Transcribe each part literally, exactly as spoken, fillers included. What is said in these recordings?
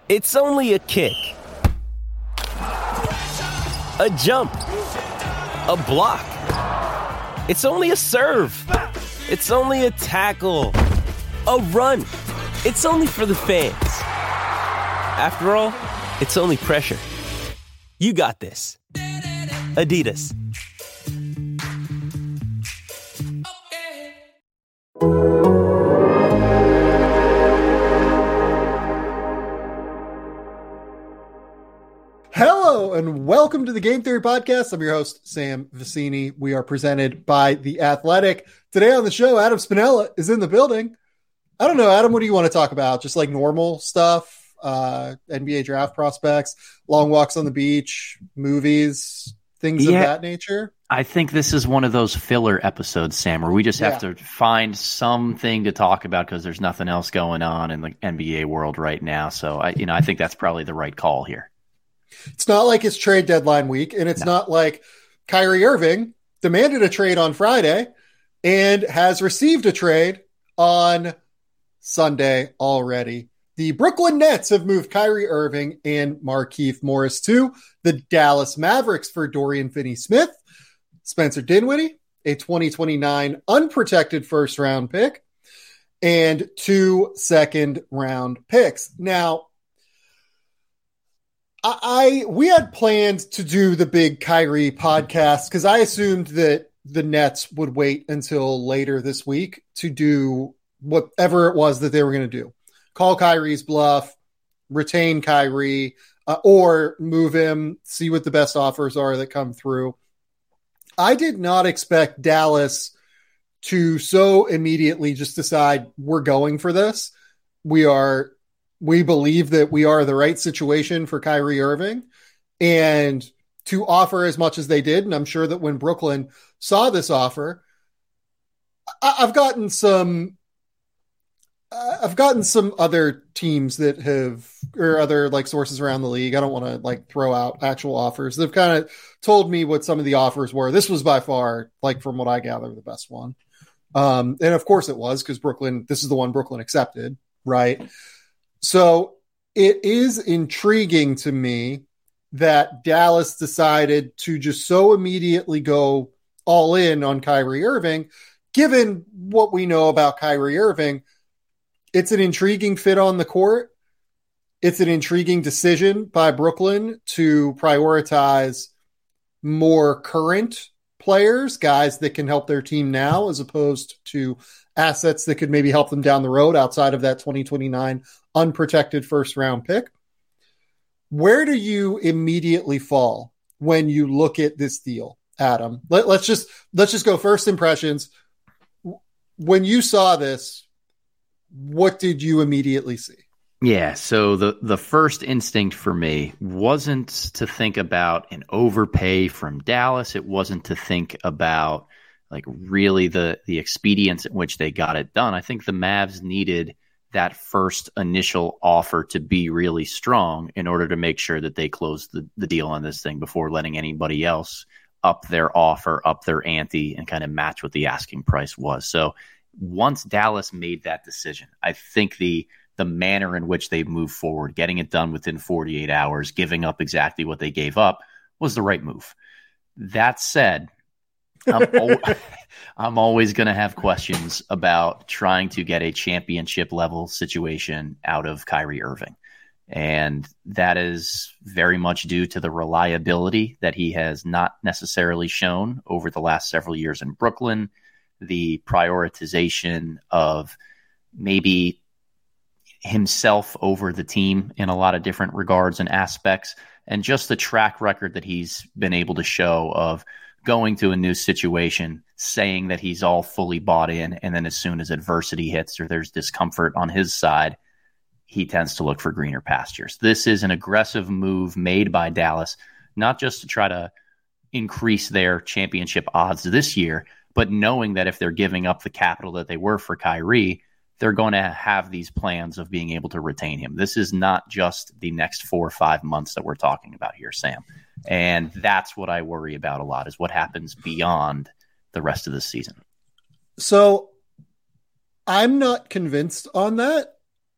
It's only a kick, a jump, a block. It's only a serve. It's only a tackle, a run. It's only for the fans. After all, it's only pressure. You got this. Adidas. Hello and welcome to the Game Theory Podcast. I'm your host, Sam Vecini. We are presented by The Athletic. Today on the show, Adam Spinella is in the building. I don't know, Adam, what do you want to talk about? Just like normal stuff, uh, N B A draft prospects, long walks on the beach, movies, things yeah, of that nature? I think this is one of those filler episodes, Sam, where we just have yeah. to find something to talk about because there's nothing else going on in the N B A world right now. So, I, you know, I think that's probably the right call here. It's not like it's trade deadline week, and it's no. not like Kyrie Irving demanded a trade on Friday and has received a trade on Sunday already. The Brooklyn Nets have moved Kyrie Irving and Markieff Morris to the Dallas Mavericks for Dorian Finney-Smith, Spencer Dinwiddie, a twenty twenty-nine unprotected first-round pick, and two second-round picks. Now, I we had planned to do the big Kyrie podcast because I assumed that the Nets would wait until later this week to do whatever it was that they were going to do. Call Kyrie's bluff, retain Kyrie, uh, or move him, see what the best offers are that come through. I did not expect Dallas to so immediately just decide we're going for this. We are We believe that we are the right situation for Kyrie Irving, and to offer as much as they did. And I'm sure that when Brooklyn saw this offer, I- I've gotten some, uh, I've gotten some other teams that have, or other like sources around the league. I don't want to like throw out actual offers. They've kind of told me what some of the offers were. This was by far, like from what I gather, the best one. Um, and of course it was, because Brooklyn, this is the one Brooklyn accepted, right? So it is intriguing to me that Dallas decided to just so immediately go all in on Kyrie Irving. Given what we know about Kyrie Irving, it's an intriguing fit on the court. It's an intriguing decision by Brooklyn to prioritize more current players, guys that can help their team now, as opposed to assets that could maybe help them down the road outside of that twenty twenty-nine unprotected first round pick. Where do you immediately fall when you look at this deal, Adam? Let, let's just let's just go first impressions. When you saw this, what did you immediately see? Yeah, so the, the first instinct for me wasn't to think about an overpay from Dallas. It wasn't to think about like really the the expedience in which they got it done. I think the Mavs needed that first initial offer to be really strong in order to make sure that they closed the, the deal on this thing before letting anybody else up their offer, up their ante, and kind of match what the asking price was. So once Dallas made that decision, I think the the manner in which they moved forward, getting it done within forty-eight hours, giving up exactly what they gave up, was the right move. That said, I'm, al- I'm always going to have questions about trying to get a championship level situation out of Kyrie Irving. And that is very much due to the reliability that he has not necessarily shown over the last several years in Brooklyn, the prioritization of maybe himself over the team in a lot of different regards and aspects, and just the track record that he's been able to show of going to a new situation, saying that he's all fully bought in, and then as soon as adversity hits or there's discomfort on his side, he tends to look for greener pastures. This is an aggressive move made by Dallas, not just to try to increase their championship odds this year, but knowing that if they're giving up the capital that they were for Kyrie, they're going to have these plans of being able to retain him. This is not just the next four or five months that we're talking about here, Sam. And that's what I worry about a lot, is what happens beyond the rest of the season. So I'm not convinced on that.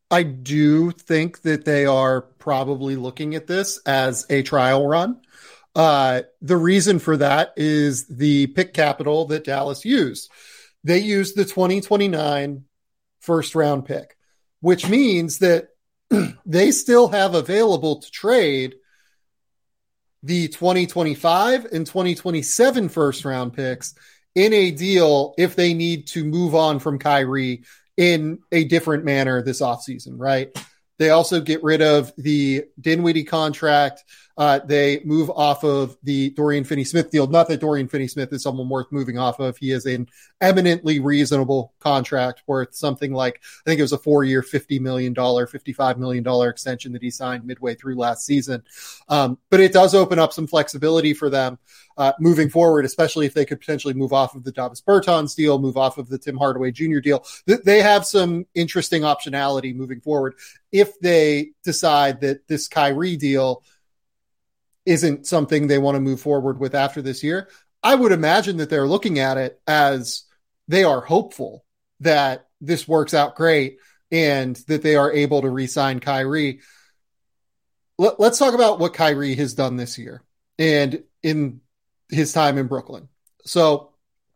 I do think that they are probably looking at this as a trial run. Uh, the reason for that is the pick capital that Dallas used. They used the twenty twenty-nine first round pick, which means that they still have available to trade the twenty twenty-five and twenty twenty-seven first round picks in a deal if they need to move on from Kyrie in a different manner this offseason, right? They also get rid of the Dinwiddie contract. Uh, they move off of the Dorian Finney-Smith deal. Not that Dorian Finney-Smith is someone worth moving off of. He is an eminently reasonable contract worth something like, I think it was a four-year, fifty million dollars, fifty-five million dollars extension that he signed midway through last season. Um, but it does open up some flexibility for them uh, moving forward, especially if they could potentially move off of the Davis Bertans deal, move off of the Tim Hardaway Junior deal. Th- they have some interesting optionality moving forward if they decide that this Kyrie deal isn't something they want to move forward with after this year. I would imagine that they're looking at it as they are hopeful that this works out great and that they are able to re-sign Kyrie. Let, let's talk about what Kyrie has done this year and in his time in Brooklyn. So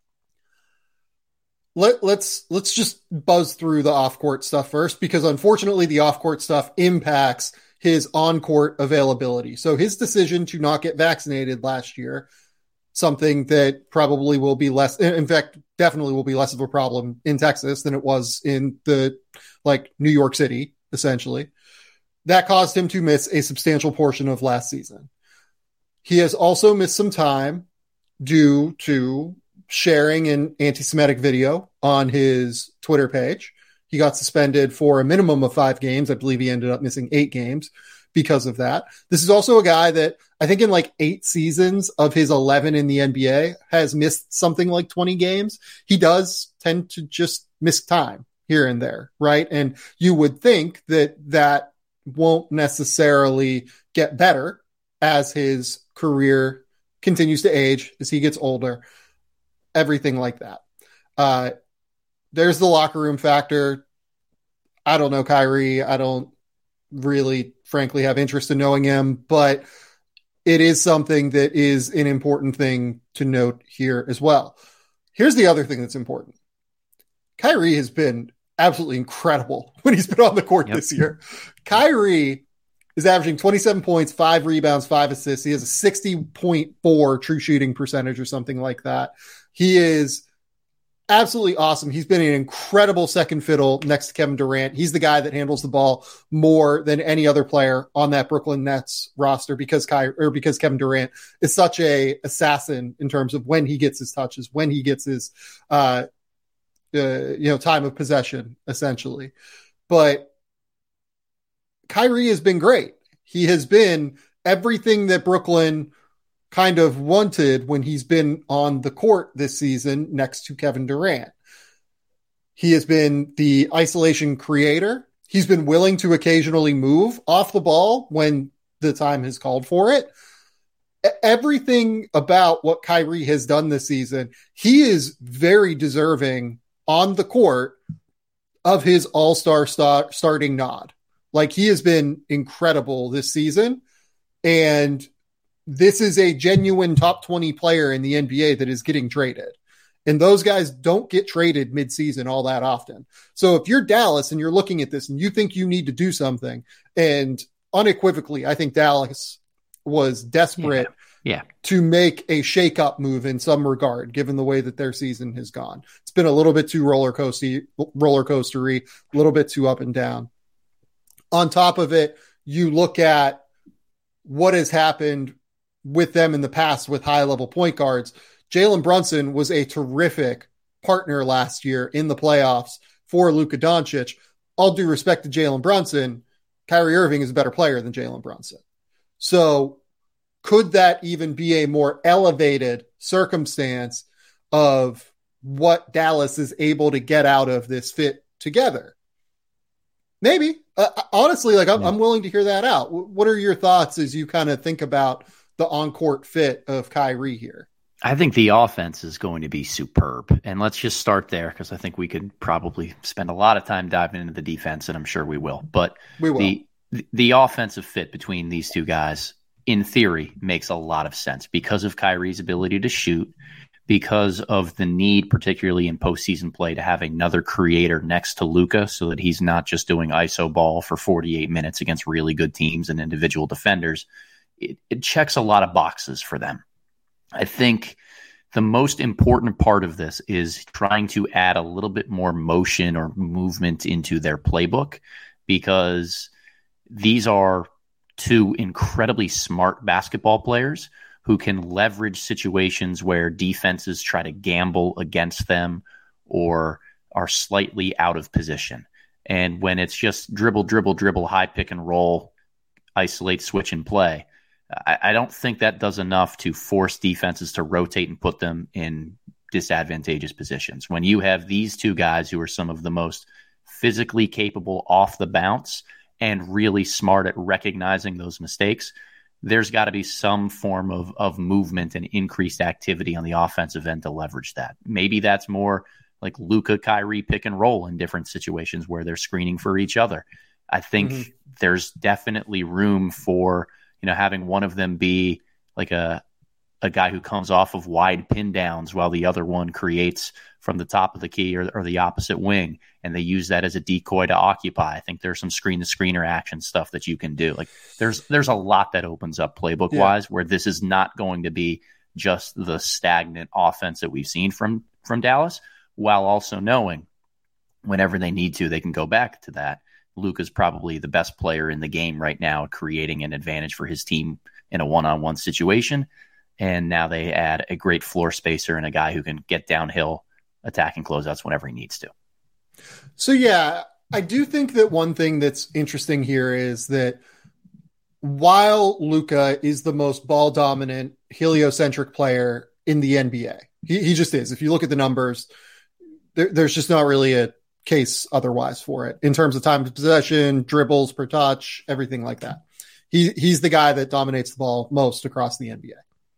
let, let's, let's just buzz through the off-court stuff first, because unfortunately the off-court stuff impacts his on-court availability. So his decision to not get vaccinated last year, something that probably will be less, in fact, definitely will be less of a problem in Texas than it was in the, like, New York City, essentially. That caused him to miss a substantial portion of last season. He has also missed some time due to sharing an anti-Semitic video on his Twitter page. He got suspended for a minimum of five games. I believe he ended up missing eight games because of that. This is also a guy that I think in like eight seasons of his eleven in the N B A has missed something like twenty games. He does tend to just miss time here and there, right? And you would think that that won't necessarily get better as his career continues to age, as he gets older, everything like that. Uh, There's the locker room factor. I don't know Kyrie. I don't really, frankly, have interest in knowing him, but it is something that is an important thing to note here as well. Here's the other thing that's important. Kyrie has been absolutely incredible when he's been on the court yep. this year. Kyrie is averaging twenty-seven points, five rebounds, five assists. He has a sixty point four true shooting percentage or something like that. He is absolutely awesome. He's been an incredible second fiddle next to Kevin Durant. He's the guy that handles the ball more than any other player on that Brooklyn Nets roster because Ky- or because Kevin Durant is such a assassin in terms of when he gets his touches, when he gets his uh, uh, you know time of possession, essentially. But Kyrie has been great. He has been everything that Brooklyn kind of wanted when he's been on the court this season next to Kevin Durant. He has been the isolation creator. He's been willing to occasionally move off the ball when the time has called for it. Everything about what Kyrie has done this season, he is very deserving on the court of his all-star star- starting nod. Like, he has been incredible this season, and this is a genuine top twenty player in the N B A that is getting traded. And those guys don't get traded midseason all that often. So if you're Dallas and you're looking at this and you think you need to do something, and unequivocally, I think Dallas was desperate yeah. Yeah. to make a shake-up move in some regard, given the way that their season has gone. It's been a little bit too roller coastery, roller coastery, a little bit too up and down. On top of it, you look at what has happened with them in the past with high-level point guards. Jalen Brunson was a terrific partner last year in the playoffs for Luka Doncic. All due respect to Jalen Brunson, Kyrie Irving is a better player than Jalen Brunson. So could that even be a more elevated circumstance of what Dallas is able to get out of this fit together? Maybe. Uh, honestly, like I'm, yeah. I'm willing to hear that out. What are your thoughts as you kind of think about the on-court fit of Kyrie here? I think the offense is going to be superb. And let's just start there because I think we could probably spend a lot of time diving into the defense, and I'm sure we will. But we will. The, the offensive fit between these two guys, in theory, makes a lot of sense because of Kyrie's ability to shoot, because of the need, particularly in postseason play, to have another creator next to Luka so that he's not just doing I S O ball for forty-eight minutes against really good teams and individual defenders. It, it checks a lot of boxes for them. I think the most important part of this is trying to add a little bit more motion or movement into their playbook, because these are two incredibly smart basketball players who can leverage situations where defenses try to gamble against them or are slightly out of position. And when it's just dribble, dribble, dribble, high pick and roll, isolate, switch, and play, I, I don't think that does enough to force defenses to rotate and put them in disadvantageous positions. When you have these two guys who are some of the most physically capable off the bounce and really smart at recognizing those mistakes, there's got to be some form of, of movement and increased activity on the offensive end to leverage that. Maybe that's more like Luka, Kyrie pick and roll in different situations where they're screening for each other. I think mm-hmm. there's definitely room for, you know, having one of them be like a a guy who comes off of wide pin downs while the other one creates from the top of the key or, or the opposite wing, and they use that as a decoy to occupy. I think there's some screen-to-screener action stuff that you can do. Like there's there's a lot that opens up playbook-wise yeah. where this is not going to be just the stagnant offense that we've seen from from Dallas, while also knowing whenever they need to, they can go back to that. Luka's probably the best player in the game right now, creating an advantage for his team in a one-on-one situation. And now they add a great floor spacer and a guy who can get downhill, attacking closeouts whenever he needs to. So, yeah, I do think that one thing that's interesting here is that while Luka is the most ball-dominant, heliocentric player in the N B A, he, he just is. If you look at the numbers, there, there's just not really a case otherwise for it in terms of time of possession, dribbles per touch, everything like that. He he's the guy that dominates the ball most across the N B A.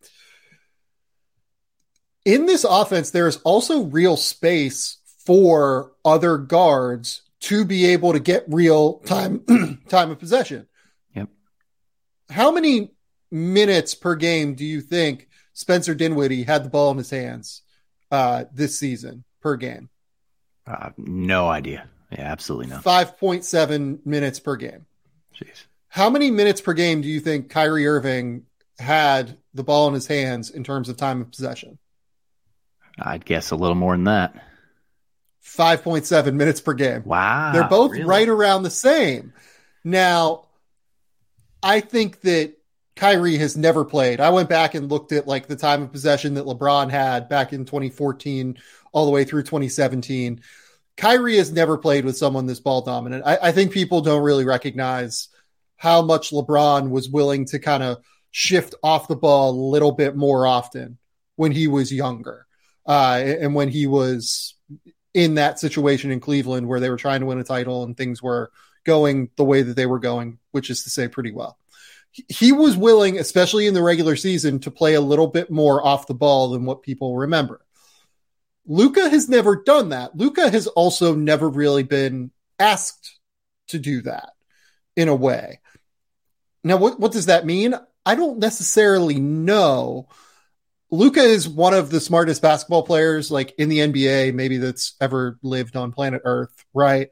In this offense, there is also real space for other guards to be able to get real time time of possession. Yep. How many minutes per game do you think Spencer Dinwiddie had the ball in his hands uh, this season per game? Uh, no idea. Yeah, absolutely no. five point seven minutes per game. Jeez. How many minutes per game do you think Kyrie Irving had the ball in his hands in terms of time of possession? I'd guess a little more than that. five point seven minutes per game. Wow. They're both really? right around the same. Now, I think that Kyrie has never played. I went back and looked at like the time of possession that LeBron had back in twenty fourteen all the way through twenty seventeen. Kyrie has never played with someone this ball dominant. I, I think people don't really recognize how much LeBron was willing to kind of shift off the ball a little bit more often when he was younger. Uh, and when he was in that situation in Cleveland where they were trying to win a title and things were going the way that they were going, which is to say pretty well. He was willing, especially in the regular season, to play a little bit more off the ball than what people remember. Luka has never done that. Luka has also never really been asked to do that in a way. Now, what, what does that mean? I don't necessarily know. Luka is one of the smartest basketball players like in the N B A, maybe that's ever lived on planet Earth, right?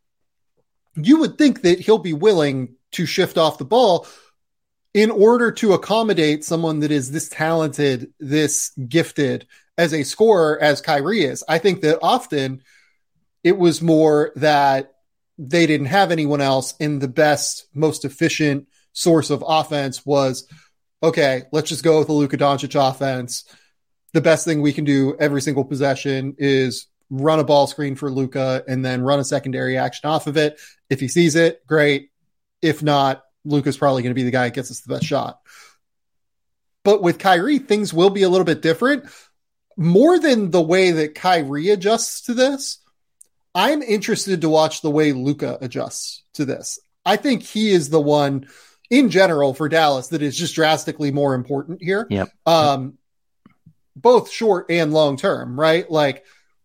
You would think that he'll be willing to shift off the ball in order to accommodate someone that is this talented, this gifted as a scorer as Kyrie is. I think that often it was more that they didn't have anyone else, and the best, most efficient source of offense was, okay, let's just go with the Luka Doncic offense. The best thing we can do every single possession is run a ball screen for Luka and then run a secondary action off of it. If he sees it, great. If not, Luka's probably going to be the guy that gets us the best shot. But with Kyrie, things will be a little bit different. More than the way that Kyrie adjusts to this, I'm interested to watch the way Luka adjusts to this. I think he is the one in general for Dallas that is just drastically more important here. Yep. Um, both short and long term, right? Like,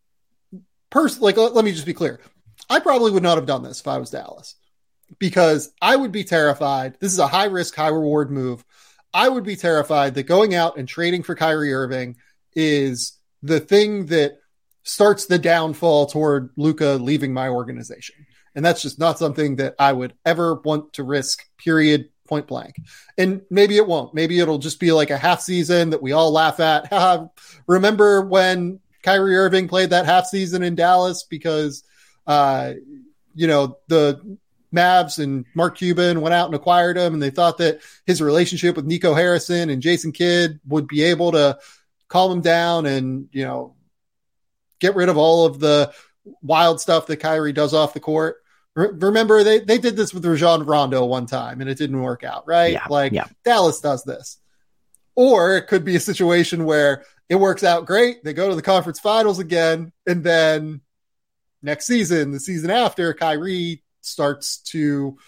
pers- like let, let me just be clear. I probably would not have done this if I was Dallas, because I would be terrified. This is a high risk, high reward move. I would be terrified that going out and trading for Kyrie Irving is the thing that starts the downfall toward Luka leaving my organization. And that's just not something that I would ever want to risk, period, point blank. And maybe it won't. Maybe it'll just be like a half season that we all laugh at. Remember when Kyrie Irving played that half season in Dallas because, uh, you know, the Mavs and Mark Cuban went out and acquired him, and they thought that his relationship with Nico Harrison and Jason Kidd would be able to calm him down and, you know, get rid of all of the wild stuff that Kyrie does off the court. Re- remember, they, they did this with Rajon Rondo one time, and it didn't work out, right? Yeah, like, yeah. Dallas does this. Or it could be a situation where it works out great. They go to the conference finals again, and then next season, the season after, Kyrie starts to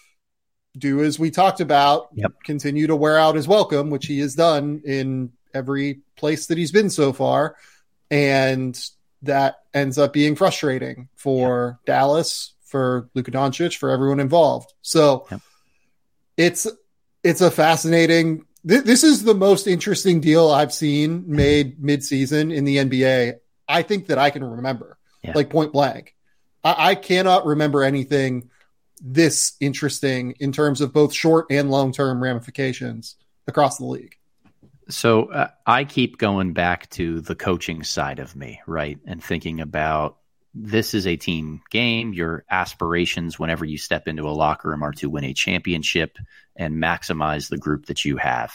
do as we talked about, yep. continue to wear out his welcome, which he has done in every place that he's been so far. And that ends up being frustrating for yep. Dallas, for Luka Doncic, for everyone involved. So yep. it's, it's a fascinating, th- this is the most interesting deal I've seen made mid-season in the N B A. I think that I can remember, yeah. like point blank. I-, I cannot remember anything this interesting in terms of both short and long-term ramifications across the league. So uh, I keep going back to the coaching side of me, right? And thinking about this is a team game. Your aspirations whenever you step into a locker room are to win a championship and maximize the group that you have.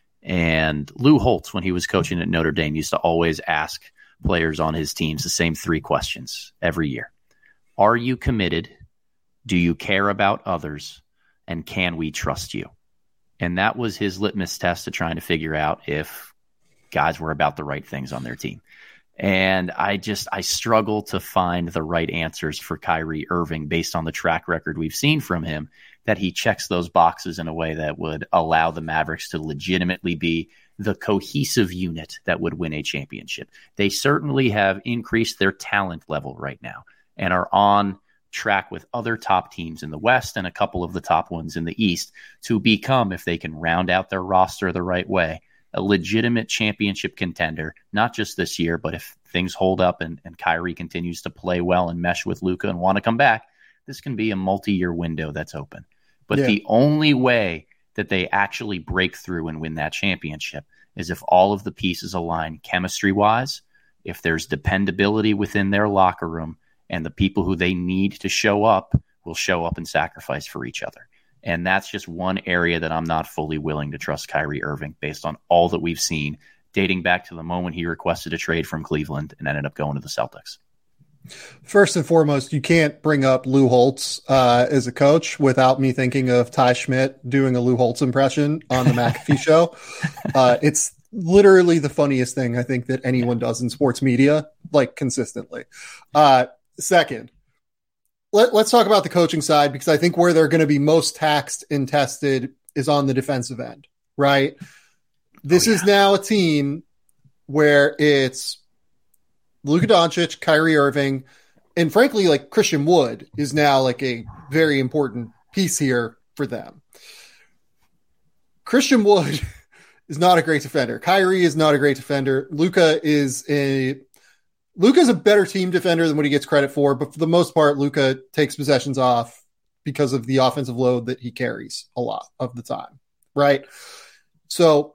And Lou Holtz, when he was coaching at Notre Dame, used to always ask players on his teams the same three questions every year. Are you committed? Do you care about others? And can we trust you? And that was his litmus test to trying to figure out if guys were about the right things on their team. And I just, I struggle to find the right answers for Kyrie Irving based on the track record we've seen from him, that he checks those boxes in a way that would allow the Mavericks to legitimately be the cohesive unit that would win a championship. They certainly have increased their talent level right now and are on track with other top teams in the West and a couple of the top ones in the East to become, if they can round out their roster the right way, a legitimate championship contender, not just this year, but if things hold up and, and Kyrie continues to play well and mesh with Luka and want to come back, this can be a multi-year window that's open. But yeah. the only way that they actually break through and win that championship is if all of the pieces align chemistry-wise, if there's dependability within their locker room, and the people who they need to show up will show up and sacrifice for each other. And that's just one area that I'm not fully willing to trust Kyrie Irving based on all that we've seen, dating back to the moment he requested a trade from Cleveland and ended up going to the Celtics. First and foremost, you can't bring up Lou Holtz uh, as a coach without me thinking of Ty Schmidt doing a Lou Holtz impression on the McAfee show. Uh, it's literally the funniest thing I think that anyone does in sports media, like consistently. Uh, Second, let, let's talk about the coaching side, because I think where they're going to be most taxed and tested is on the defensive end, right? This oh, yeah. is now a team where it's Luka Doncic, Kyrie Irving, and frankly, like Christian Wood is now like a very important piece here for them. Christian Wood is not a great defender. Kyrie is not a great defender. Luka is a Luka's a better team defender than what he gets credit for, but for the most part, Luka takes possessions off because of the offensive load that he carries a lot of the time, right? So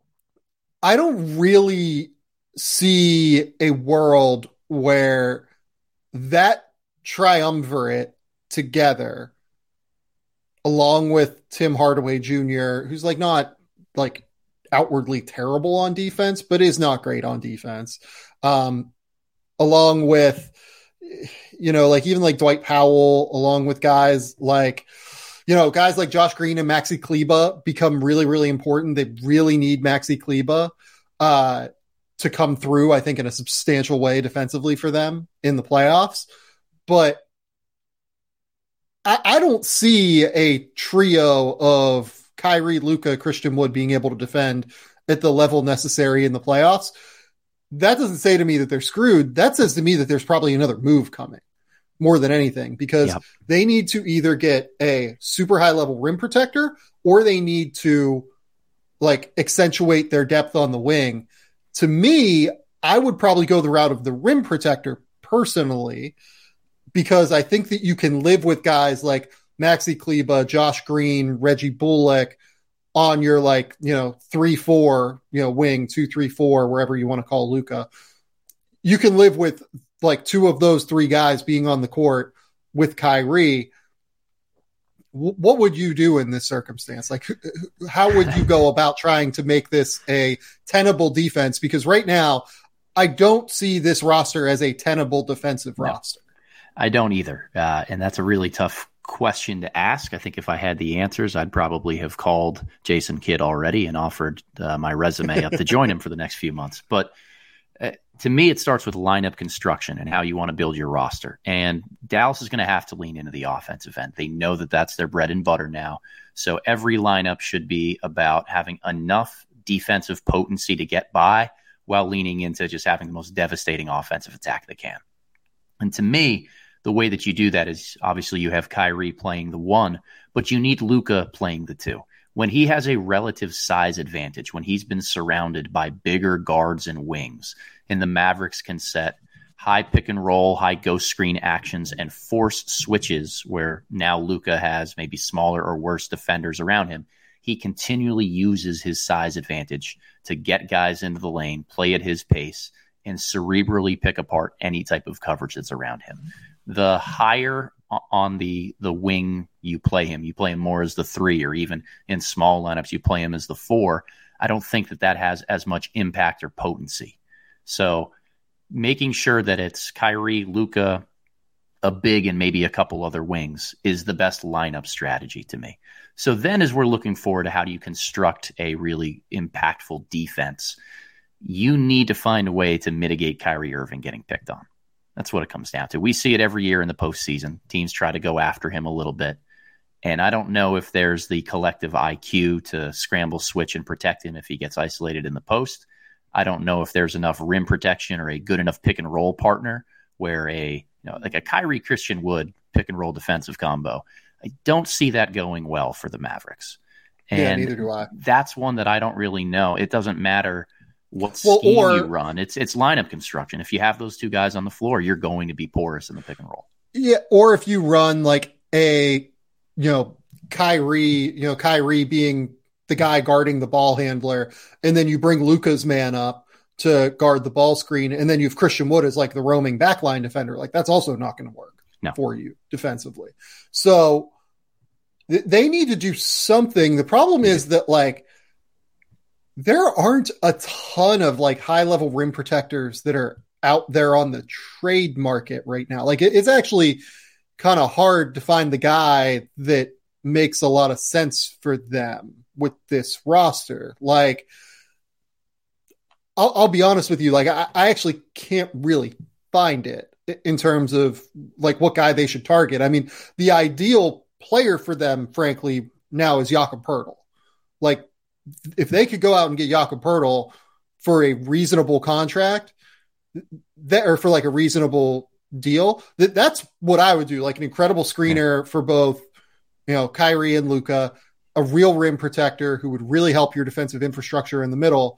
I don't really see a world where that triumvirate together, along with Tim Hardaway Junior, who's like not like outwardly terrible on defense, but is not great on defense, um, along with, you know, like even like Dwight Powell, along with guys like, you know, guys like Josh Green and Maxi Kleber become really, really important. They really need Maxi Kleber uh, to come through, I think, in a substantial way defensively for them in the playoffs. But I, I don't see a trio of Kyrie, Luka, Christian Wood being able to defend at the level necessary in the playoffs. that doesn't say to me that they're screwed. That says to me that there's probably another move coming more than anything, because yep. they need to either get a super high level rim protector or they need to like accentuate their depth on the wing. To me, I would probably go the route of the rim protector personally, because I think that you can live with guys like Maxi Kleber, Josh Green, Reggie Bullock on your like, you know, three, four, you know, wing, two, three, four, wherever you want to call Luka. You can live with like two of those three guys being on the court with Kyrie. W- what would you do in this circumstance? Like, how would you go about trying to make this a tenable defense? Because right now, I don't see this roster as a tenable defensive no, roster. I don't either. Uh, and that's a really tough question to ask. I think if I had the answers, I'd probably have called Jason Kidd already and offered uh, my resume up to join him for the next few months. But uh, to me, it starts with lineup construction and how you want to build your roster. And Dallas is going to have to lean into the offensive end. They know that that's their bread and butter now. So every lineup should be about having enough defensive potency to get by while leaning into just having the most devastating offensive attack they can. And to me, the way that you do that is obviously you have Kyrie playing the one, but you need Luka playing the two. When he has a relative size advantage, when he's been surrounded by bigger guards and wings, and the Mavericks can set high pick and roll, high ghost screen actions, and force switches where now Luka has maybe smaller or worse defenders around him, he continually uses his size advantage to get guys into the lane, play at his pace, and cerebrally pick apart any type of coverage that's around him. The higher on the the wing you play him, you play him more as the three, or even in small lineups, you play him as the four. I don't think that that has as much impact or potency. So making sure that it's Kyrie, Luka, a big, and maybe a couple other wings is the best lineup strategy to me. So then as we're looking forward to how do you construct a really impactful defense, you need to find a way to mitigate Kyrie Irving getting picked on. That's what it comes down to. We see it every year in the postseason. Teams try to go after him a little bit. And I don't know if there's the collective I Q to scramble, switch, and protect him if he gets isolated in the post. I don't know if there's enough rim protection or a good enough pick and roll partner where a, you know, like a Kyrie Christian Wood pick and roll defensive combo. I don't see that going well for the Mavericks. And yeah, neither do I. That's one that I don't really know. It doesn't matter what scheme well, or, you run. It's it's lineup construction. If you have those two guys on the floor, you're going to be porous in the pick and roll. Yeah, or if you run like a, you know, Kyrie, you know, Kyrie being the guy guarding the ball handler, and then you bring Luka's man up to guard the ball screen, and then you have Christian Wood as like the roaming backline defender. Like that's also not going to work no. for you defensively. So th- they need to do something. The problem is that like there aren't a ton of like high level rim protectors that are out there on the trade market right now. Like it, it's actually kind of hard to find the guy that makes a lot of sense for them with this roster. Like, I'll, I'll be honest with you. Like I, I actually can't really find it in terms of like what guy they should target. I mean, the ideal player for them, frankly, now is Jakob Poeltl. Like, if they could go out and get Jakob Poeltl for a reasonable contract, that or for like a reasonable deal, that that's what I would do. Like an incredible screener for both, you know, Kyrie and Luka, a real rim protector who would really help your defensive infrastructure in the middle.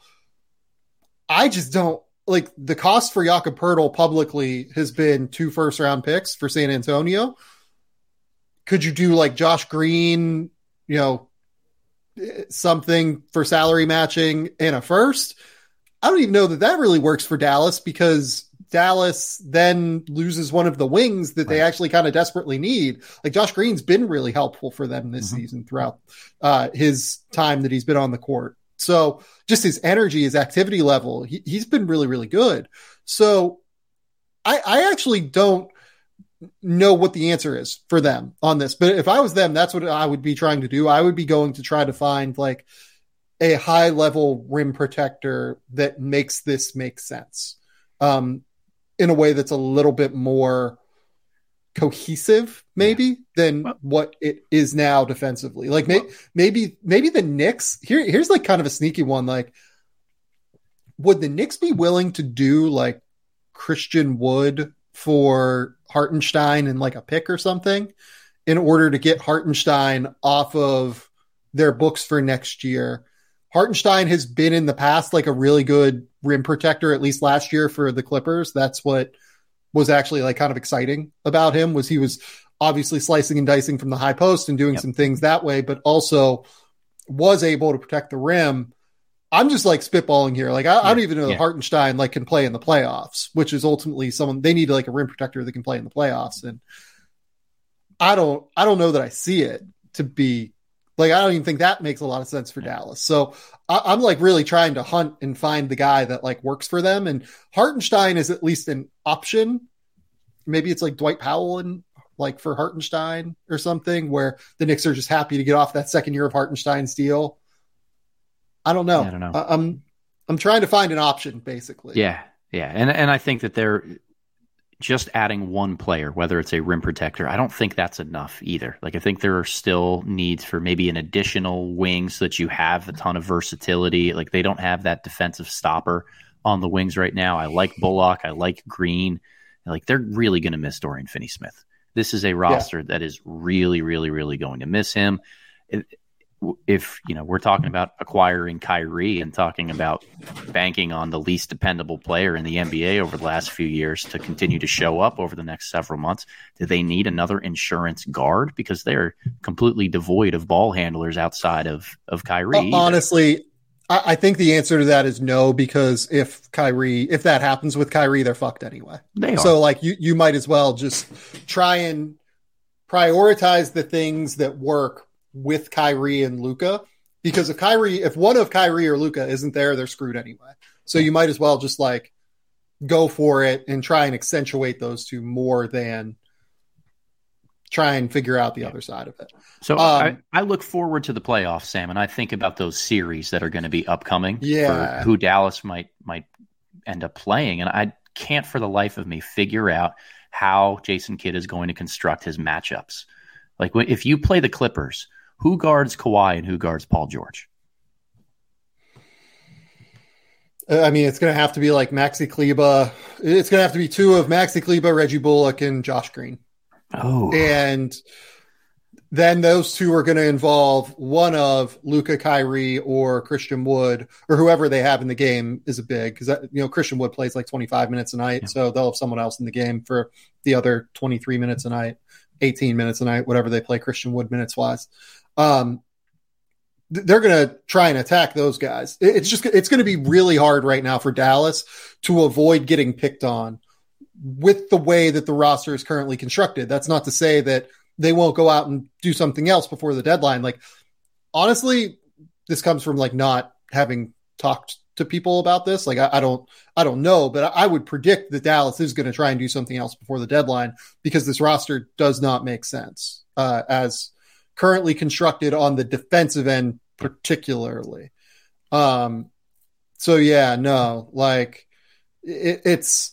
I just don't like the cost for Jakob Poeltl publicly has been two first round picks for San Antonio. Could you do like Josh Green, you know, something for salary matching in a first? I don't even know that that really works for Dallas, because Dallas then loses one of the wings that they actually kind of desperately need. Like Josh Green's been really helpful for them this mm-hmm. season throughout uh, his time that he's been on the court. So just his energy, his activity level, he, he's been really, really good. So I, I actually don't know what the answer is for them on this. But if I was them, that's what I would be trying to do. I would be going to try to find like a high level rim protector that makes this make sense um, in a way that's a little bit more cohesive maybe yeah. than well, what it is now defensively. Like may, well, maybe, maybe the Knicks here, here's like kind of a sneaky one. Like would the Knicks be willing to do like Christian Wood for Hartenstein and like a pick or something in order to get Hartenstein off of their books for next year? Hartenstein has been in the past like a really good rim protector, at least last year for the Clippers. That's what was actually like kind of exciting about him, was he was obviously slicing and dicing from the high post and doing yep. some things that way, but also was able to protect the rim. I'm just like spitballing here. Like I, yeah. I don't even know yeah. that Hartenstein like can play in the playoffs, which is ultimately someone they need, like a rim protector that can play in the playoffs. And I don't, I don't know that I see it to be like, I don't even think that makes a lot of sense for yeah. Dallas. So I, I'm like really trying to hunt and find the guy that like works for them. And Hartenstein is at least an option. Maybe it's like Dwight Powell and like for Hartenstein or something, where the Knicks are just happy to get off that second year of Hartenstein's deal. I don't know. Yeah, I don't know. I, I'm, I'm trying to find an option basically. Yeah. Yeah. And, and I think that they're just adding one player, whether it's a rim protector. I don't think that's enough either. Like, I think there are still needs for maybe an additional wing so that you have a ton of versatility. Like, they don't have that defensive stopper on the wings right now. I like Bullock. I like Green. Like, they're really going to miss Dorian Finney-Smith. This is a roster yeah. that is really, really, really going to miss him. If, you know, we're talking about acquiring Kyrie and talking about banking on the least dependable player in the N B A over the last few years to continue to show up over the next several months, do they need another insurance guard? Because they're completely devoid of ball handlers outside of, of Kyrie. Uh, honestly, I, I think the answer to that is no, because if Kyrie, if that happens with Kyrie, they're fucked anyway. They are. So like you, you might as well just try and prioritize the things that work with Kyrie and Luka, because if Kyrie, if one of Kyrie or Luka isn't there, they're screwed anyway. So you might as well just like go for it and try and accentuate those two more than try and figure out the yeah. other side of it. So um, I, I look forward to the playoffs, Sam, and I think about those series that are going to be upcoming yeah. for who Dallas might, might end up playing. And I can't for the life of me figure out how Jason Kidd is going to construct his matchups. Like, if you play the Clippers, who guards Kawhi and who guards Paul George? I mean, it's going to have to be like Maxi Kleber. It's going to have to be two of Maxi Kleber, Reggie Bullock, and Josh Green. Oh. And then those two are going to involve one of Luka, Kyrie, or Christian Wood, or whoever they have in the game is a big, because, you know, Christian Wood plays like twenty-five minutes a night. Yeah. So they'll have someone else in the game for the other twenty-three minutes a night, eighteen minutes a night, whatever they play Christian Wood minutes wise. Um, they're going to try and attack those guys. It's just, it's going to be really hard right now for Dallas to avoid getting picked on with the way that the roster is currently constructed. That's not to say that they won't go out and do something else before the deadline. Like, honestly, this comes from like not having talked to people about this. Like, I, I don't, I don't know, but I, I would predict that Dallas is going to try and do something else before the deadline, because this roster does not make sense uh, as currently constructed on the defensive end, particularly. Um, so yeah, no, like it, it's,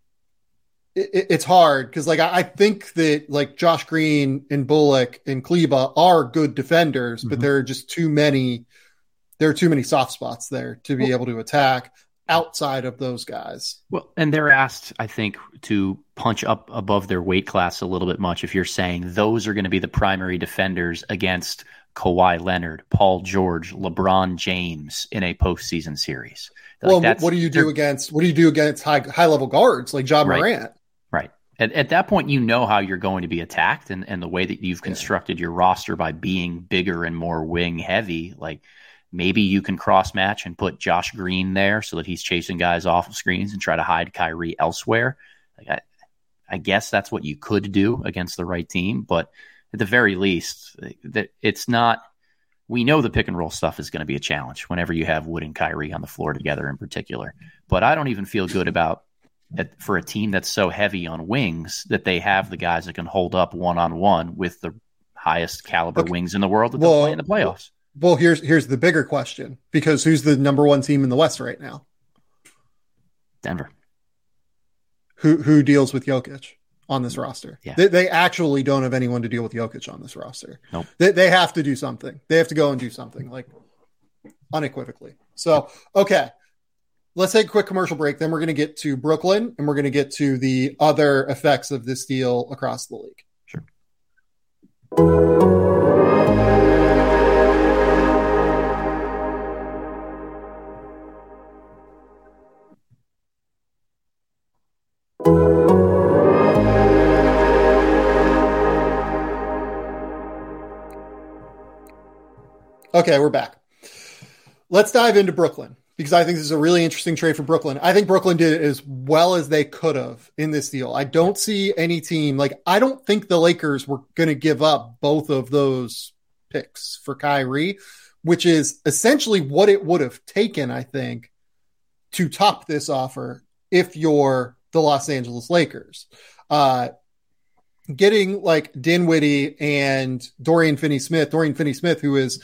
it, it's hard. Cause like, I, I think that like Josh Green and Bullock and Kleber are good defenders, mm-hmm. but there are just too many, there are too many soft spots there to be well, able to attack outside of those guys. Well, and they're asked, I think, to punch up above their weight class a little bit much if you're saying those are going to be the primary defenders against Kawhi Leonard, Paul George, LeBron James in a postseason series. Like, well, what do you do against what do you do against high high level guards like Ja Morant? Right. right. At, at that point, you know how you're going to be attacked, and, and the way that you've constructed yeah. your roster by being bigger and more wing heavy, like maybe you can cross match and put Josh Green there so that he's chasing guys off of screens and try to hide Kyrie elsewhere. Like I, I guess that's what you could do against the right team, but at the very least, that it's not. We know the pick and roll stuff is going to be a challenge whenever you have Wood and Kyrie on the floor together, in particular. But I don't even feel good about it for a team that's so heavy on wings that they have the guys that can hold up one on one with the highest caliber okay. wings in the world that well, they'll play in the playoffs. Well, here's here's the bigger question, because who's the number one team in the West right now? Denver. Who who deals with Jokic on this roster? Yeah. They, they actually don't have anyone to deal with Jokic on this roster. Nope. They, they have to do something. They have to go and do something, like unequivocally. So, okay. let's take a quick commercial break. Then we're going to get to Brooklyn and we're going to get to the other effects of this deal across the league. Sure. Okay, we're back. Let's dive into Brooklyn because I think this is a really interesting trade for Brooklyn. I think Brooklyn did it as well as they could have in this deal. I don't see any team like I don't think the Lakers were going to give up both of those picks for Kyrie, which is essentially what it would have taken, I think, to top this offer if you're the Los Angeles Lakers. Uh, getting like Dinwiddie and Dorian Finney-Smith, Dorian Finney-Smith, who is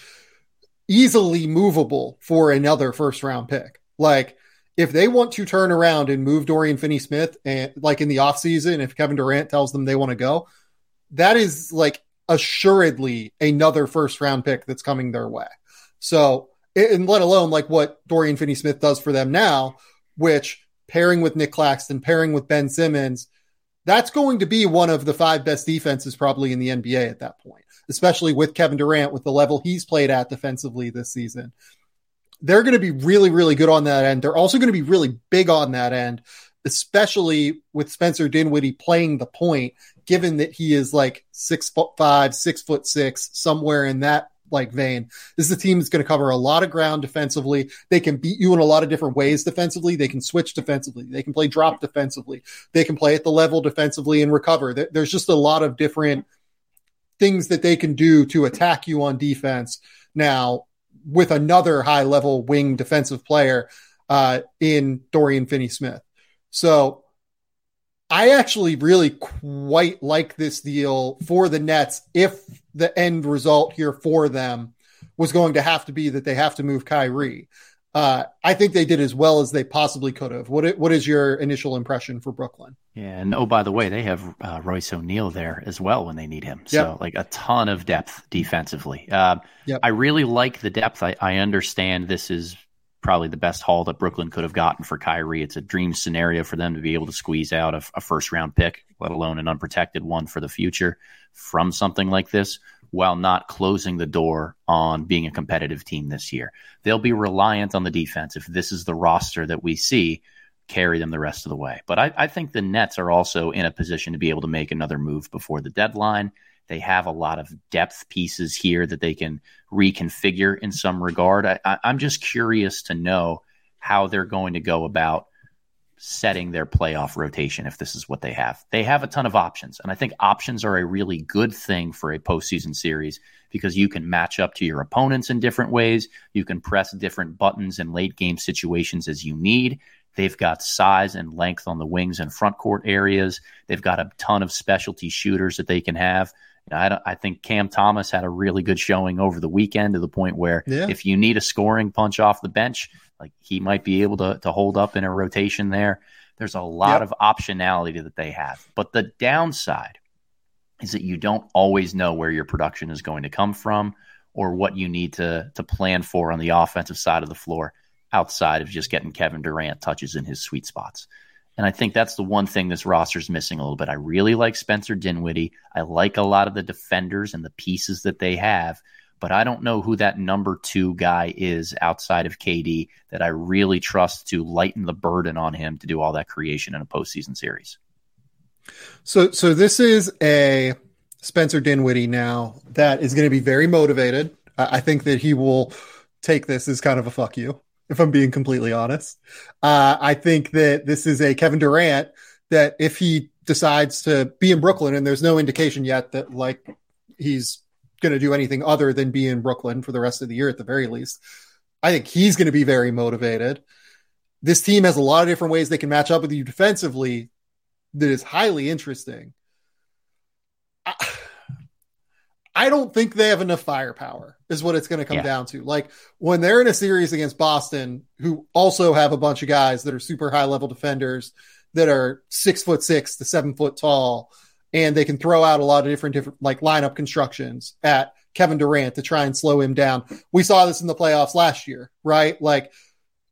easily movable for another first round pick. Like if they want to turn around and move Dorian Finney-Smith and like in the offseason, if Kevin Durant tells them they want to go, that is like assuredly another first round pick that's coming their way. So, and let alone like what Dorian Finney-Smith does for them now, which pairing with Nick Claxton, pairing with Ben Simmons, that's going to be one of the five best defenses probably in the N B A at that point, especially with Kevin Durant, with the level he's played at defensively this season. They're going to be really, really good on that end. They're also going to be really big on that end, especially with Spencer Dinwiddie playing the point, given that he is like six foot five, six foot six, somewhere in that like vein. This is a team that's going to cover a lot of ground defensively. They can beat you in a lot of different ways defensively. They can switch defensively. They can play drop defensively. They can play at the level defensively and recover. There's just a lot of different things that they can do to attack you on defense now with another high level wing defensive player uh, in Dorian Finney-Smith. So I actually really quite like this deal for the Nets if the end result here for them was going to have to be that they have to move Kyrie. Uh, I think they did as well as they possibly could have. What What is your initial impression for Brooklyn? Yeah, and oh, by the way, they have uh, Royce O'Neal there as well when they need him. So, yep. like a ton of depth defensively. Uh, yep. I really like the depth. I, I understand this is probably the best haul that Brooklyn could have gotten for Kyrie. It's a dream scenario for them to be able to squeeze out a, a first-round pick, let alone an unprotected one for the future from something like this, while not closing the door on being a competitive team this year. They'll be reliant on the defense. If this is the roster that we see, carry them the rest of the way. But I, I think the Nets are also in a position to be able to make another move before the deadline. They have a lot of depth pieces here that they can reconfigure in some regard. I, I, I'm just curious to know how they're going to go about setting their playoff rotation if this is what they have. They have a ton of options, and I think options are a really good thing for a postseason series because you can match up to your opponents in different ways. You can press different buttons in late game situations as you need. They've got size and length on the wings and front court areas. They've got a ton of specialty shooters that they can have. I, don't, I think Cam Thomas had a really good showing over the weekend to the point where yeah. if you need a scoring punch off the bench, like he might be able to, to hold up in a rotation there. There's a lot yep. of optionality that they have. But the downside is that you don't always know where your production is going to come from or what you need to, to plan for on the offensive side of the floor outside of just getting Kevin Durant touches in his sweet spots. And I think that's the one thing this roster's missing a little bit. I really like Spencer Dinwiddie. I like a lot of the defenders and the pieces that they have, but I don't know who that number two guy is outside of K D that I really trust to lighten the burden on him to do all that creation in a postseason series. So, so this is a Spencer Dinwiddie now that is going to be very motivated. I think that he will take this as kind of a fuck you, if I'm being completely honest. Uh, I think that this is a Kevin Durant that if he decides to be in Brooklyn, and there's no indication yet that like he's going to do anything other than be in Brooklyn for the rest of the year at the very least, I think he's going to be very motivated. This team has a lot of different ways they can match up with you defensively that is highly interesting. I, I don't think they have enough firepower is what it's going to come yeah. down to. Like when they're in a series against Boston, who also have a bunch of guys that are super high level defenders that are six foot six to seven foot tall, and they can throw out a lot of different, different like lineup constructions at Kevin Durant to try and slow him down. We saw this in the playoffs last year, right? Like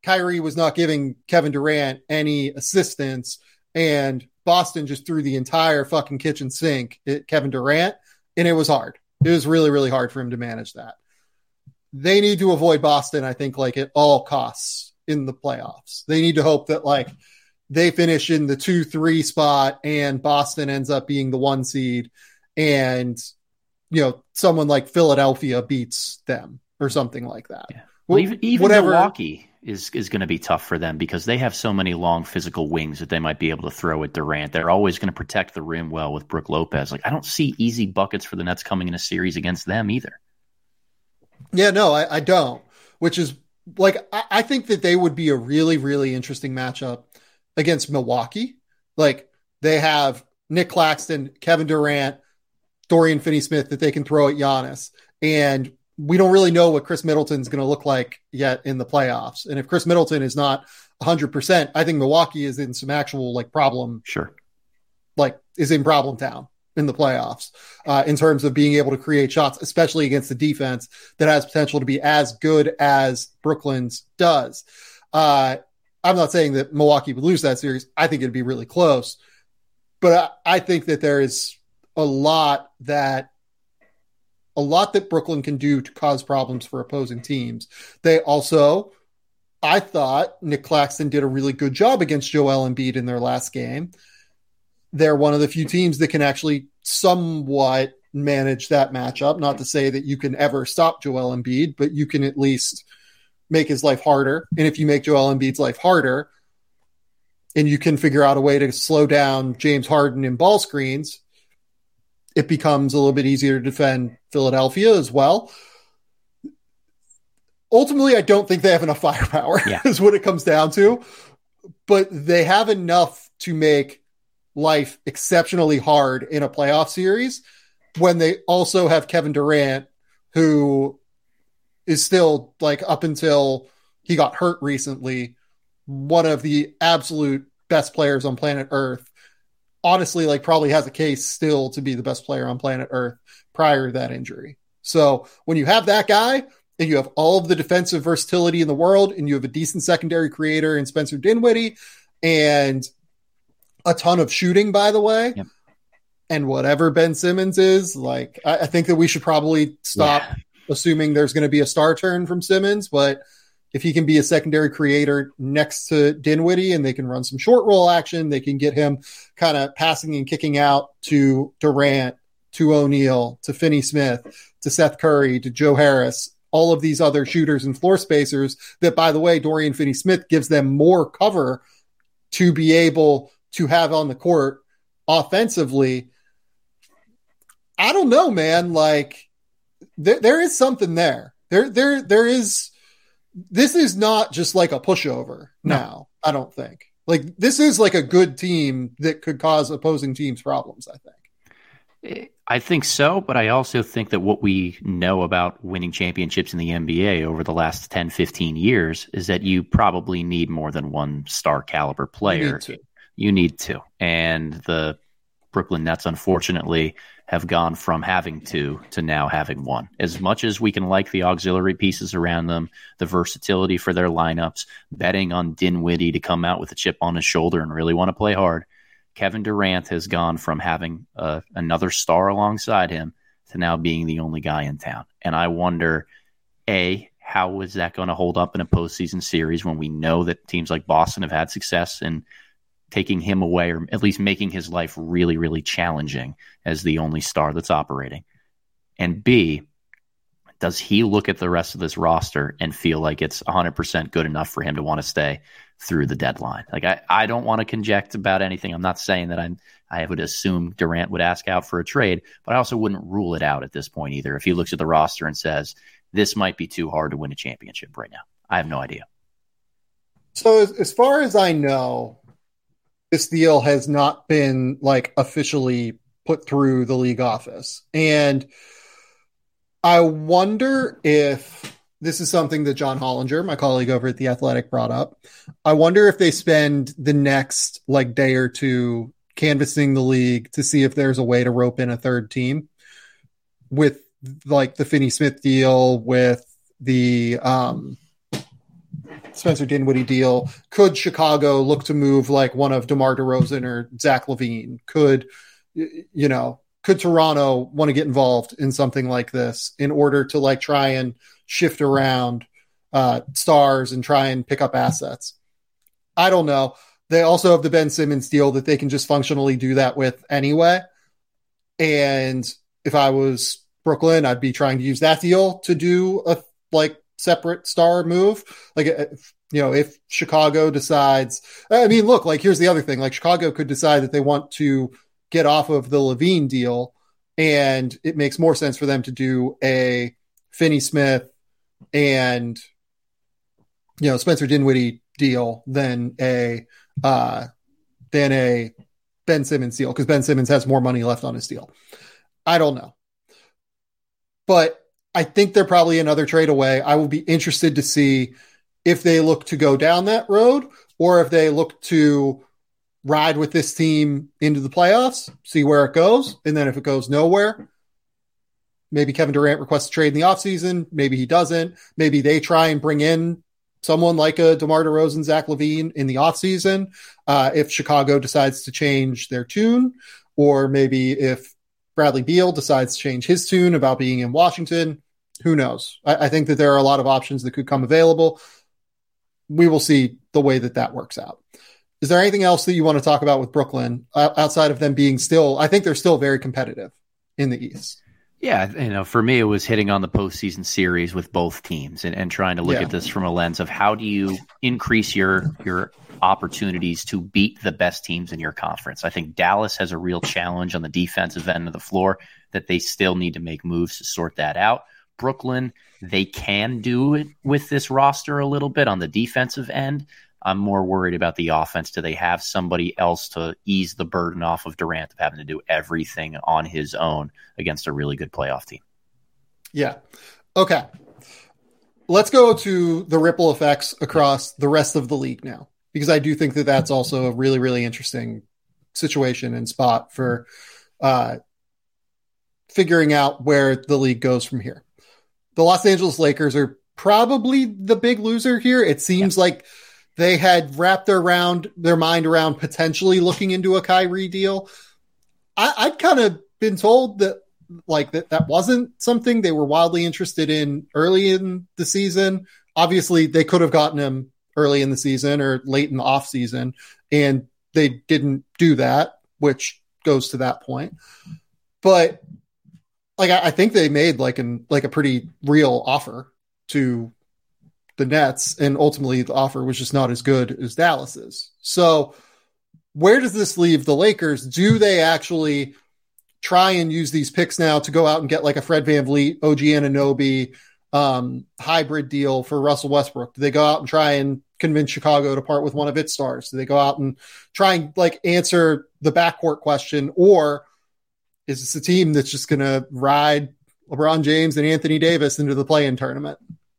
Kyrie was not giving Kevin Durant any assistance, and Boston just threw the entire fucking kitchen sink at Kevin Durant, and it was hard. It was really, really hard for him to manage that. They need to avoid Boston, I think, like at all costs in the playoffs. They need to hope that like they finish in the two three spot and Boston ends up being the one seed, and you know, someone like Philadelphia beats them or something like that. Yeah. Well, even, even Whatever. Milwaukee is is going to be tough for them because they have so many long physical wings that they might be able to throw at Durant. They're always going to protect the rim well with Brook Lopez. Like, I don't see easy buckets for the Nets coming in a series against them either. Yeah, no, I, I don't. Which is like, I, I think that they would be a really, really interesting matchup against Milwaukee. Like, they have Nick Claxton, Kevin Durant, Dorian Finney-Smith that they can throw at Giannis, and we don't really know what Chris Middleton's going to look like yet in the playoffs. And if Chris Middleton is not one hundred percent, I think Milwaukee is in some actual like problem. Sure. Like is in problem town in the playoffs uh, in terms of being able to create shots, especially against the defense that has potential to be as good as Brooklyn's does. Uh, I'm not saying that Milwaukee would lose that series. I think it'd be really close, but I, I think that there is a lot that a lot that Brooklyn can do to cause problems for opposing teams. They also, I thought Nick Claxton did a really good job against Joel Embiid in their last game. They're one of the few teams that can actually somewhat manage that matchup. Not to say that you can ever stop Joel Embiid, but you can at least make his life harder. And if you make Joel Embiid's life harder and you can figure out a way to slow down James Harden in ball screens, it becomes a little bit easier to defend Philadelphia as well. Ultimately, I don't think they have enough firepower yeah. is what it comes down to, but they have enough to make life exceptionally hard in a playoff series when they also have Kevin Durant, who is still like up until he got hurt recently, one of the absolute best players on planet Earth. Honestly, like probably has a case still to be the best player on planet Earth prior to that injury. So when you have that guy and you have all of the defensive versatility in the world and you have a decent secondary creator in Spencer Dinwiddie and a ton of shooting, by the way, yep. and whatever Ben Simmons is, like, I, I think that we should probably stop yeah. assuming there's going to be a star turn from Simmons, but if he can be a secondary creator next to Dinwiddie and they can run some short roll action, they can get him kind of passing and kicking out to Durant, to O'Neal, to Finney-Smith, to Seth Curry, to Joe Harris, all of these other shooters and floor spacers that, by the way, Dorian Finney-Smith gives them more cover to be able to have on the court offensively. I don't know, man. Like there, there is something there. There, there, there is, This is not just like a pushover no. now, I don't think. Like, this is like a good team that could cause opposing teams problems, I think. I think so, but I also think that what we know about winning championships in the N B A over the last ten, fifteen years is that you probably need more than one star caliber player. You need to. You need to. And the Brooklyn Nets, unfortunately, have gone from having two to now having one. As much as we can like the auxiliary pieces around them, the versatility for their lineups, betting on Dinwiddie to come out with a chip on his shoulder and really want to play hard, Kevin Durant has gone from having uh, another star alongside him to now being the only guy in town. And I wonder, A, how is that going to hold up in a postseason series when we know that teams like Boston have had success in taking him away or at least making his life really, really challenging as the only star that's operating? And B, does he look at the rest of this roster and feel like it's one hundred percent good enough for him to want to stay through the deadline? Like, I, I don't want to conject about anything. I'm not saying that I'm, I would assume Durant would ask out for a trade, but I also wouldn't rule it out at this point either. If he looks at the roster and says, this might be too hard to win a championship right now. I have no idea. So as, as far as I know, this deal has not been like officially put through the league office. And I wonder if this is something that John Hollinger, my colleague over at The Athletic, brought up. I wonder if they spend the next like day or two canvassing the league to see if there's a way to rope in a third team with like the Finney-Smith deal, with the, um, Spencer Dinwiddie deal? Could Chicago look to move like one of DeMar DeRozan or Zach LaVine? Could, you know, could Toronto want to get involved in something like this in order to like try and shift around uh, stars and try and pick up assets? I don't know. They also have the Ben Simmons deal that they can just functionally do that with anyway. And if I was Brooklyn, I'd be trying to use that deal to do a like separate star move. Like, you know, if Chicago decides, I mean, look, like here's the other thing, like Chicago could decide that they want to get off of the LaVine deal, and it makes more sense for them to do a Finney Smith and, you know, Spencer Dinwiddie deal than a, uh, than a Ben Simmons deal, because Ben Simmons has more money left on his deal. I don't know. But I think they're probably another trade away. I will be interested to see if they look to go down that road or if they look to ride with this team into the playoffs, see where it goes. And then if it goes nowhere, maybe Kevin Durant requests a trade in the offseason. Maybe he doesn't. Maybe they try and bring in someone like a DeMar DeRozan, Zach LaVine in the offseason. Uh, if Chicago decides to change their tune, or maybe if Bradley Beal decides to change his tune about being in Washington, who knows? I, I think that there are a lot of options that could come available. We will see the way that that works out. Is there anything else that you want to talk about with Brooklyn uh, outside of them being still, I think they're still very competitive in the East. Yeah, you know, for me, it was hitting on the postseason series with both teams and, and trying to look Yeah. at this from a lens of how do you increase your your opportunities to beat the best teams in your conference. I think Dallas has a real challenge on the defensive end of the floor that they still need to make moves to sort that out. Brooklyn, they can do it with this roster a little bit on the defensive end. I'm more worried about the offense. Do they have somebody else to ease the burden off of Durant of having to do everything on his own against a really good playoff team? Yeah. Okay. Let's go to the ripple effects across the rest of the league now, because I do think that that's also a really, really interesting situation and spot for uh, figuring out where the league goes from here. The Los Angeles Lakers are probably the big loser here. It seems yeah. like they had wrapped their round their mind around potentially looking into a Kyrie deal. I, I'd kind of been told that like that that wasn't something they were wildly interested in early in the season. Obviously, they could have gotten him early in the season or late in the off season, and they didn't do that, which goes to that point. But like I, I think they made like an like a pretty real offer to the Nets, and ultimately the offer was just not as good as Dallas's. So where does this leave the Lakers? Do they actually try and use these picks now to go out and get like a Fred VanVleet, O G Anunoby um, hybrid deal for Russell Westbrook? Do they go out and try and convince Chicago to part with one of its stars? Do they go out and try and like answer the backcourt question? Or is this a team that's just going to ride LeBron James and Anthony Davis into the play-in tournament?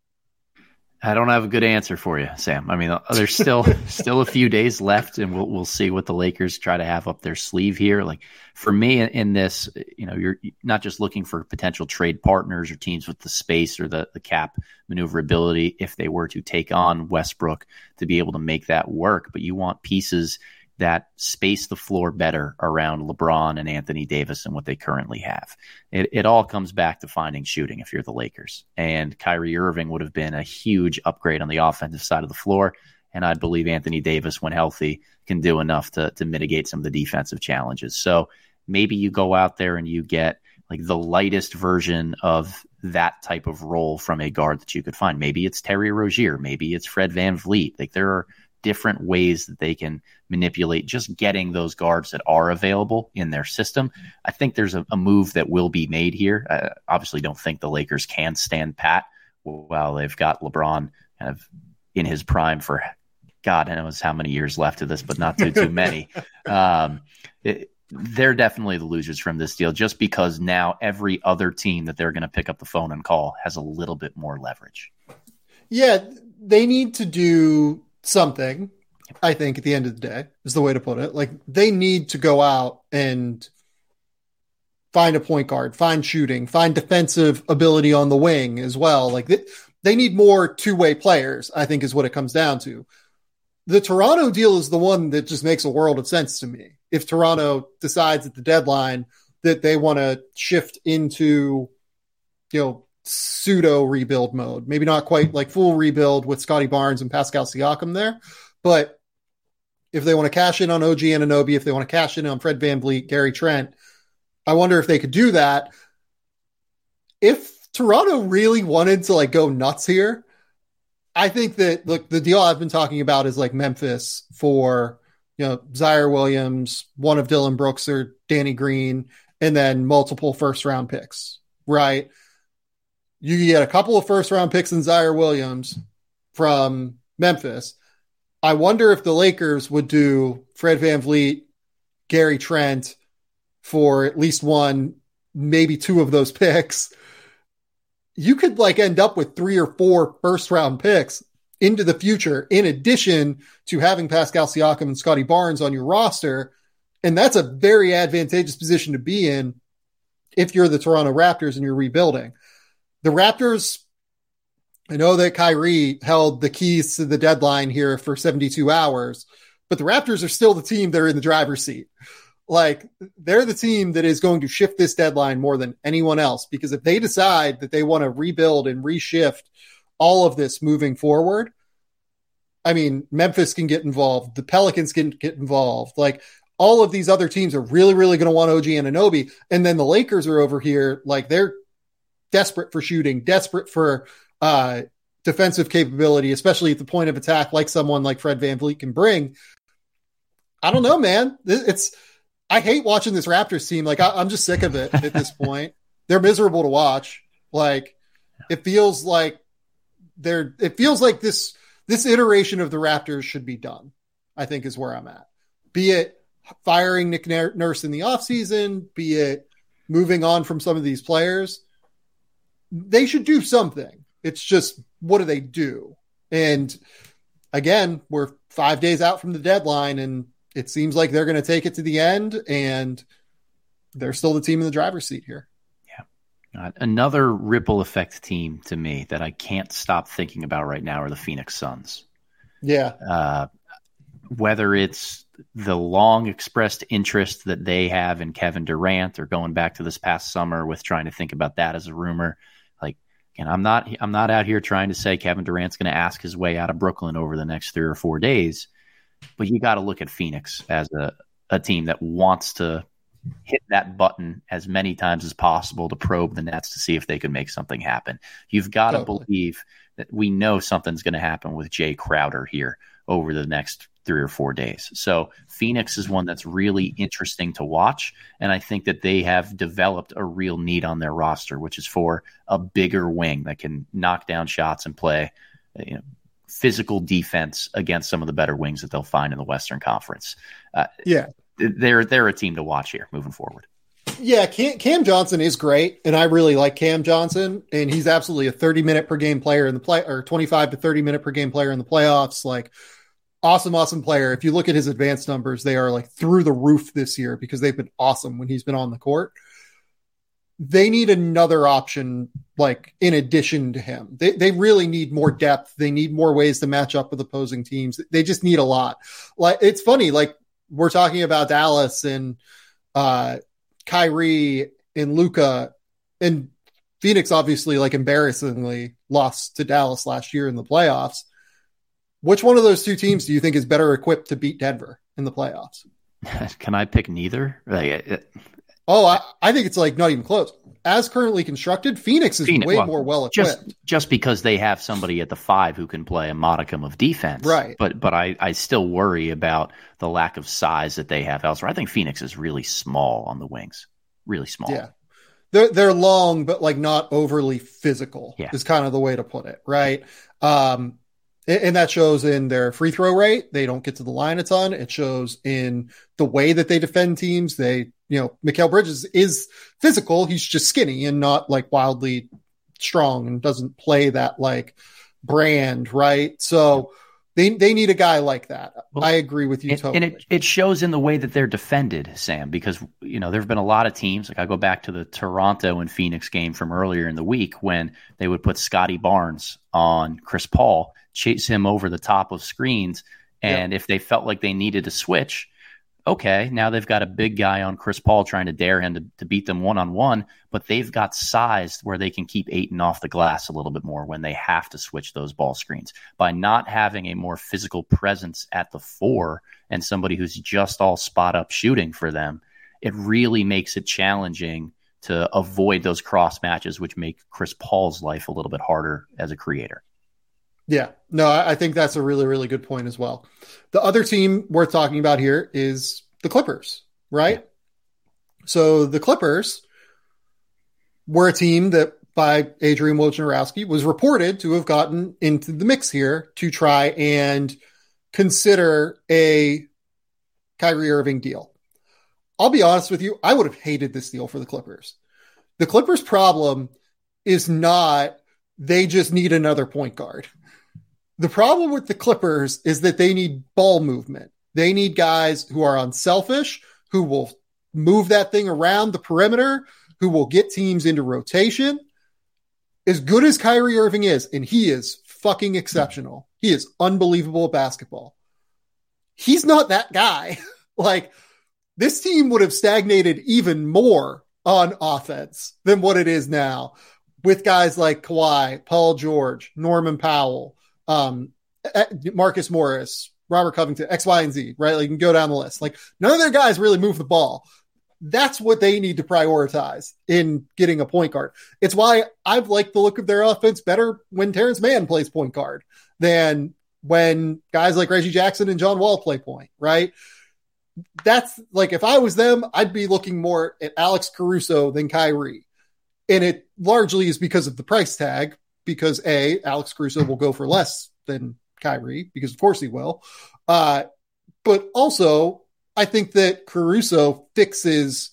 I don't have a good answer for you, Sam. I mean, there's still still a few days left, and we'll we'll see what the Lakers try to have up their sleeve here. Like for me, in, in this, you know, you're not just looking for potential trade partners or teams with the space or the, the cap maneuverability if they were to take on Westbrook to be able to make that work, but you want pieces that space the floor better around LeBron and Anthony Davis than what they currently have. It, it all comes back to finding shooting if you're the Lakers. And Kyrie Irving would have been a huge upgrade on the offensive side of the floor. And I believe Anthony Davis, when healthy, can do enough to, to mitigate some of the defensive challenges. So maybe you go out there and you get like the lightest version of that type of role from a guard that you could find. Maybe it's Terry Rozier. Maybe it's Fred VanVleet. Like there are different ways that they can manipulate just getting those guards that are available in their system. I think there's a, a move that will be made here. I obviously don't think the Lakers can stand pat while they've got LeBron kind of in his prime for God knows how many years left of this, but not too, too many. Um, it, they're definitely the losers from this deal just because now every other team that they're going to pick up the phone and call has a little bit more leverage. Yeah, they need to do something, I think, at the end of the day, is the way to put it. Like, they need to go out and find a point guard, find shooting, find defensive ability on the wing as well. Like, th- they need more two-way players, I think is what it comes down to. The Toronto deal is the one that just makes a world of sense to me. If Toronto decides at the deadline that they want to shift into, you know, pseudo rebuild mode, maybe not quite like full rebuild with Scotty Barnes and Pascal Siakam there, but if they want to cash in on O G Anunoby, if they want to cash in on Fred VanVleet, Gary Trent, I wonder if they could do that. If Toronto really wanted to like go nuts here, I think that look, the deal I've been talking about is like Memphis for, you know, Zaire Williams, one of Dylan Brooks or Danny Green, and then multiple first round picks, right? You get a couple of first round picks in Zaire Williams from Memphis. I wonder if the Lakers would do Fred VanVleet, Gary Trent for at least one, maybe two of those picks. You could like end up with three or four first round picks into the future, in addition to having Pascal Siakam and Scotty Barnes on your roster. And that's a very advantageous position to be in if you're the Toronto Raptors and you're rebuilding. The Raptors, I know that Kyrie held the keys to the deadline here for seventy-two hours, but the Raptors are still the team that are in the driver's seat. Like, they're the team that is going to shift this deadline more than anyone else, because if they decide that they want to rebuild and reshift all of this moving forward, I mean, Memphis can get involved. The Pelicans can get involved. Like, all of these other teams are really, really going to want O G Anunoby. And then the Lakers are over here. Like, they're desperate for shooting, desperate for uh, defensive capability, especially at the point of attack, like someone like Fred VanVleet can bring. I don't know, man. It's, I hate watching this Raptors team. Like, I, I'm just sick of it at this point. They're miserable to watch. Like, it feels like they're, it feels like this, this iteration of the Raptors should be done, I think is where I'm at. Be it firing Nick Nurse in the offseason, be it moving on from some of these players. They should do something. It's just, what do they do? And again, we're five days out from the deadline, and it seems like they're going to take it to the end, and they're still the team in the driver's seat here. Yeah. Uh, another ripple effect team to me that I can't stop thinking about right now are the Phoenix Suns. Yeah. Uh, whether it's the long expressed interest that they have in Kevin Durant, or going back to this past summer with trying to think about that as a rumor. Like, and I'm not, I'm not out here trying to say Kevin Durant's going to ask his way out of Brooklyn over the next three or four days. But you got to look at Phoenix as a, a team that wants to hit that button as many times as possible to probe the Nets to see if they can make something happen. You've got to totally. believe that we know something's going to happen with Jay Crowder here over the next three or four days. So Phoenix is one that's really interesting to watch. And I think that they have developed a real need on their roster, which is for a bigger wing that can knock down shots and play, you know, physical defense against some of the better wings that they'll find in the Western Conference. Uh, yeah. They're, they're a team to watch here moving forward. Yeah. Cam, Cam Johnson is great. And I really like Cam Johnson, and he's absolutely a thirty minute per game player in the play, or twenty-five to thirty minute per game player in the playoffs. Like, awesome, awesome player. If you look at his advanced numbers, they are like through the roof this year because they've been awesome when he's been on the court. They need another option, like, in addition to him. They they really need more depth. They need more ways to match up with opposing teams. They just need a lot. Like, it's funny, like, we're talking about Dallas and uh, Kyrie and Luka, and Phoenix obviously, like, embarrassingly lost to Dallas last year in the playoffs. Which one of those two teams do you think is better equipped to beat Denver in the playoffs? Can I pick neither? Like, it, Oh, I, I think it's like not even close. As currently constructed, Phoenix is Phoenix, way well, more well equipped. Just, just because they have somebody at the five who can play a modicum of defense. Right. But but I, I still worry about the lack of size that they have elsewhere. I think Phoenix is really small on the wings. Really small. Yeah. They're, they're long, but like not overly physical yeah. is kind of the way to put it. Right. Um, and that shows in their free throw rate. They don't get to the line a ton. It shows in the way that they defend teams. They, you know, Mikal Bridges is physical. He's just skinny and not like wildly strong, and doesn't play that like brand. Right. So They they need a guy like that. Well, I agree with you and, totally. And it, it shows in the way that they're defended, Sam, because, you know, there have been a lot of teams. Like I go back to the Toronto and Phoenix game from earlier in the week when they would put Scotty Barnes on Chris Paul, chase him over the top of screens. And yep. if they felt like they needed to switch, okay, now they've got a big guy on Chris Paul trying to dare him to, to beat them one-on-one, but they've got size where they can keep Ayton off the glass a little bit more when they have to switch those ball screens. By not having a more physical presence at the four and somebody who's just all spot-up shooting for them, it really makes it challenging to avoid those cross matches, which make Chris Paul's life a little bit harder as a creator. Yeah, no, I think that's a really, really good point as well. The other team worth talking about here is the Clippers, right? Yeah. So the Clippers were a team that by Adrian Wojnarowski was reported to have gotten into the mix here to try and consider a Kyrie Irving deal. I'll be honest with you, I would have hated this deal for the Clippers. The Clippers' problem is not they just need another point guard. The problem with the Clippers is that they need ball movement. They need guys who are unselfish, who will move that thing around the perimeter, who will get teams into rotation. As good as Kyrie Irving is, and he is fucking exceptional. He is unbelievable at basketball. He's not that guy. Like, this team would have stagnated even more on offense than what it is now with guys like Kawhi, Paul George, Norman Powell, um, Marcus Morris, Robert Covington, X, Y, and Z, right? Like, you can go down the list. Like, none of their guys really move the ball. That's what they need to prioritize in getting a point guard. It's why I've liked the look of their offense better when Terrence Mann plays point guard than when guys like Reggie Jackson and John Wall play point, right? That's like, if I was them, I'd be looking more at Alex Caruso than Kyrie. And it largely is because of the price tag, because A, Alex Caruso will go for less than Kyrie, because of course he will. Uh, but also, I think that Caruso fixes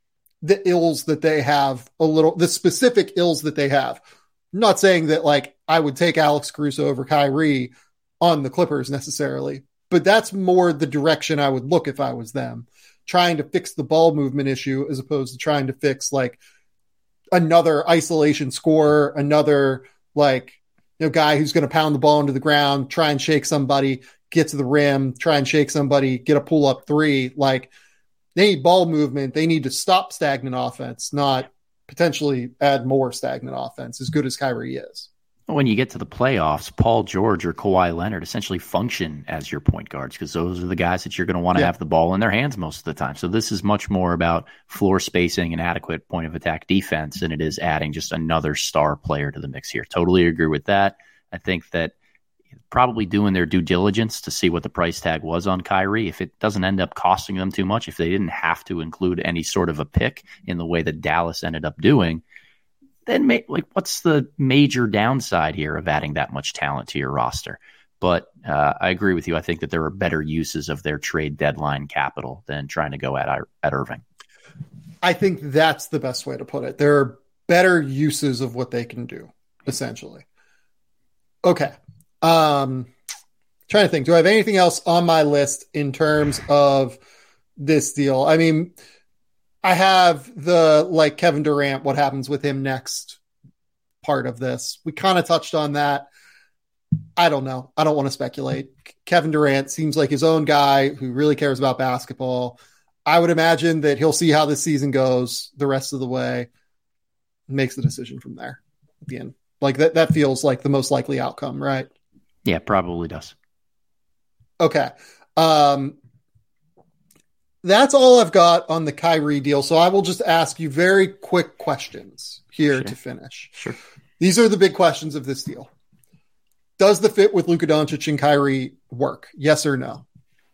the ills that they have a little, the specific ills that they have. I'm not saying that, like, I would take Alex Caruso over Kyrie on the Clippers necessarily, but that's more the direction I would look if I was them, trying to fix the ball movement issue as opposed to trying to fix, like, another isolation scorer, another, like, you know, guy who's going to pound the ball into the ground, try and shake somebody, get to the rim, try and shake somebody, get a pull up three. Like, they need ball movement. They need to stop stagnant offense, not potentially add more stagnant offense, as good as Kyrie is. When you get to the playoffs, Paul George or Kawhi Leonard essentially function as your point guards because those are the guys that you're going to want to yeah. have the ball in their hands most of the time. So this is much more about floor spacing and adequate point of attack defense than it is adding just another star player to the mix here. Totally agree with that. I think that probably doing their due diligence to see what the price tag was on Kyrie. If it doesn't end up costing them too much, if they didn't have to include any sort of a pick in the way that Dallas ended up doing, then ma- like what's the major downside here of adding that much talent to your roster? But uh, I agree with you. I think that there are better uses of their trade deadline capital than trying to go at at Irving. I think that's the best way to put it. There are better uses of what they can do, essentially. Okay. Um, trying to think, do I have anything else on my list in terms of this deal? I mean, I have the, like, Kevin Durant, what happens with him next part of this. We kind of touched on that. I don't know. I don't want to speculate. Kevin Durant seems like his own guy who really cares about basketball. I would imagine that he'll see how this season goes the rest of the way, makes the decision from there at the end. Like, that, that feels like the most likely outcome, right? Yeah, probably does. Okay. Um, that's all I've got on the Kyrie deal. So I will just ask you very quick questions here sure. to finish. Sure. These are the big questions of this deal. Does the fit with Luka Doncic and Kyrie work? Yes or no?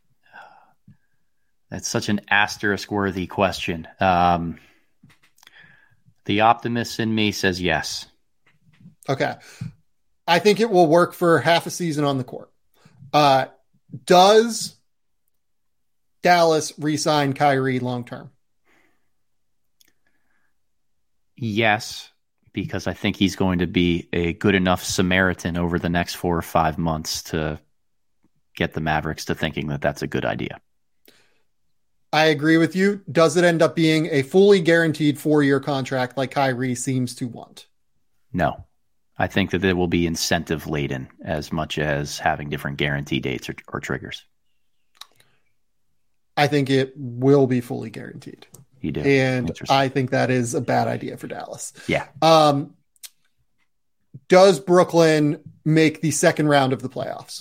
That's such an asterisk-worthy question. Um, the optimist in me says yes. Okay. I think it will work for half a season on the court. Uh, does Dallas re-sign Kyrie long-term? Yes, because I think he's going to be a good enough Samaritan over the next four or five months to get the Mavericks to thinking that that's a good idea. I agree with you. Does it end up being a fully guaranteed four-year contract like Kyrie seems to want? No. I think that it will be incentive laden as much as having different guarantee dates or, or triggers. I think it will be fully guaranteed. You do. And I think that is a bad idea for Dallas. Yeah. Um, does Brooklyn make the second round of the playoffs?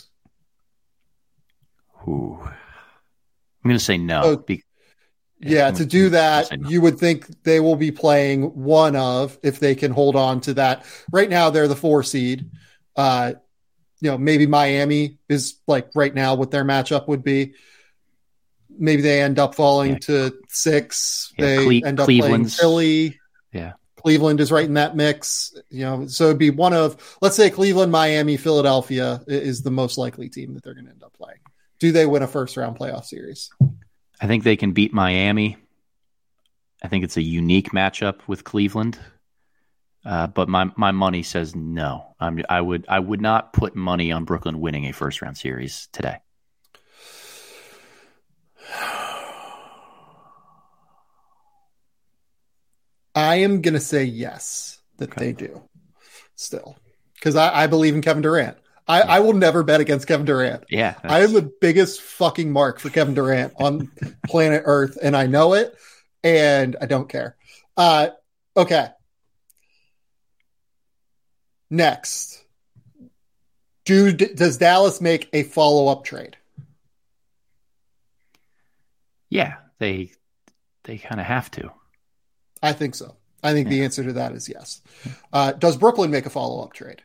Ooh. I'm going to say no. So, Be- yeah, to do that, no. You would think they will be playing one of, if they can hold on to that. Right now, they're the four seed. Uh, you know, maybe Miami is like right now what their matchup would be. Maybe they end up falling yeah. to six. Yeah, they Cle- end up playing Philly. Yeah. Cleveland is right in that mix. You know, so it'd be one of, let's say Cleveland, Miami, Philadelphia is the most likely team that they're going to end up playing. Do they win a first round playoff series? I think they can beat Miami. I think it's a unique matchup with Cleveland. Uh, but my, my money says no. I'm, I would I would not put money on Brooklyn winning a first round series today. I am going to say yes, that okay. they do still. Because I, I believe in Kevin Durant. I, yeah. I will never bet against Kevin Durant. Yeah, I am the biggest fucking mark for Kevin Durant on planet Earth, and I know it, and I don't care. Uh, okay. Next. Do, does Dallas make a follow-up trade? Yeah, they they kind of have to. I think so. I think yeah. the answer to that is yes. Uh, does Brooklyn make a follow-up trade?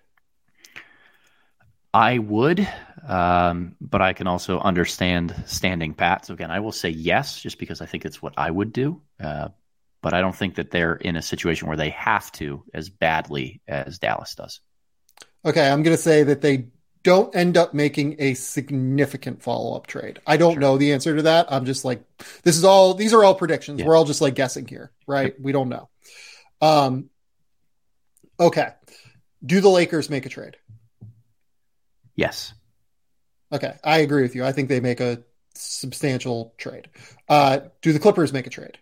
I would, um, but I can also understand standing pat. So again, I will say yes, just because I think it's what I would do. Uh, but I don't think that they're in a situation where they have to as badly as Dallas does. Okay, I'm going to say that they don't end up making a significant follow-up trade. I don't sure. know the answer to that. I'm just like, this is all, these are all predictions. Yeah. We're all just like guessing here, right? We don't know. Um, okay. Do the Lakers make a trade? Yes. Okay. I agree with you. I think they make a substantial trade. Uh, do the Clippers make a trade?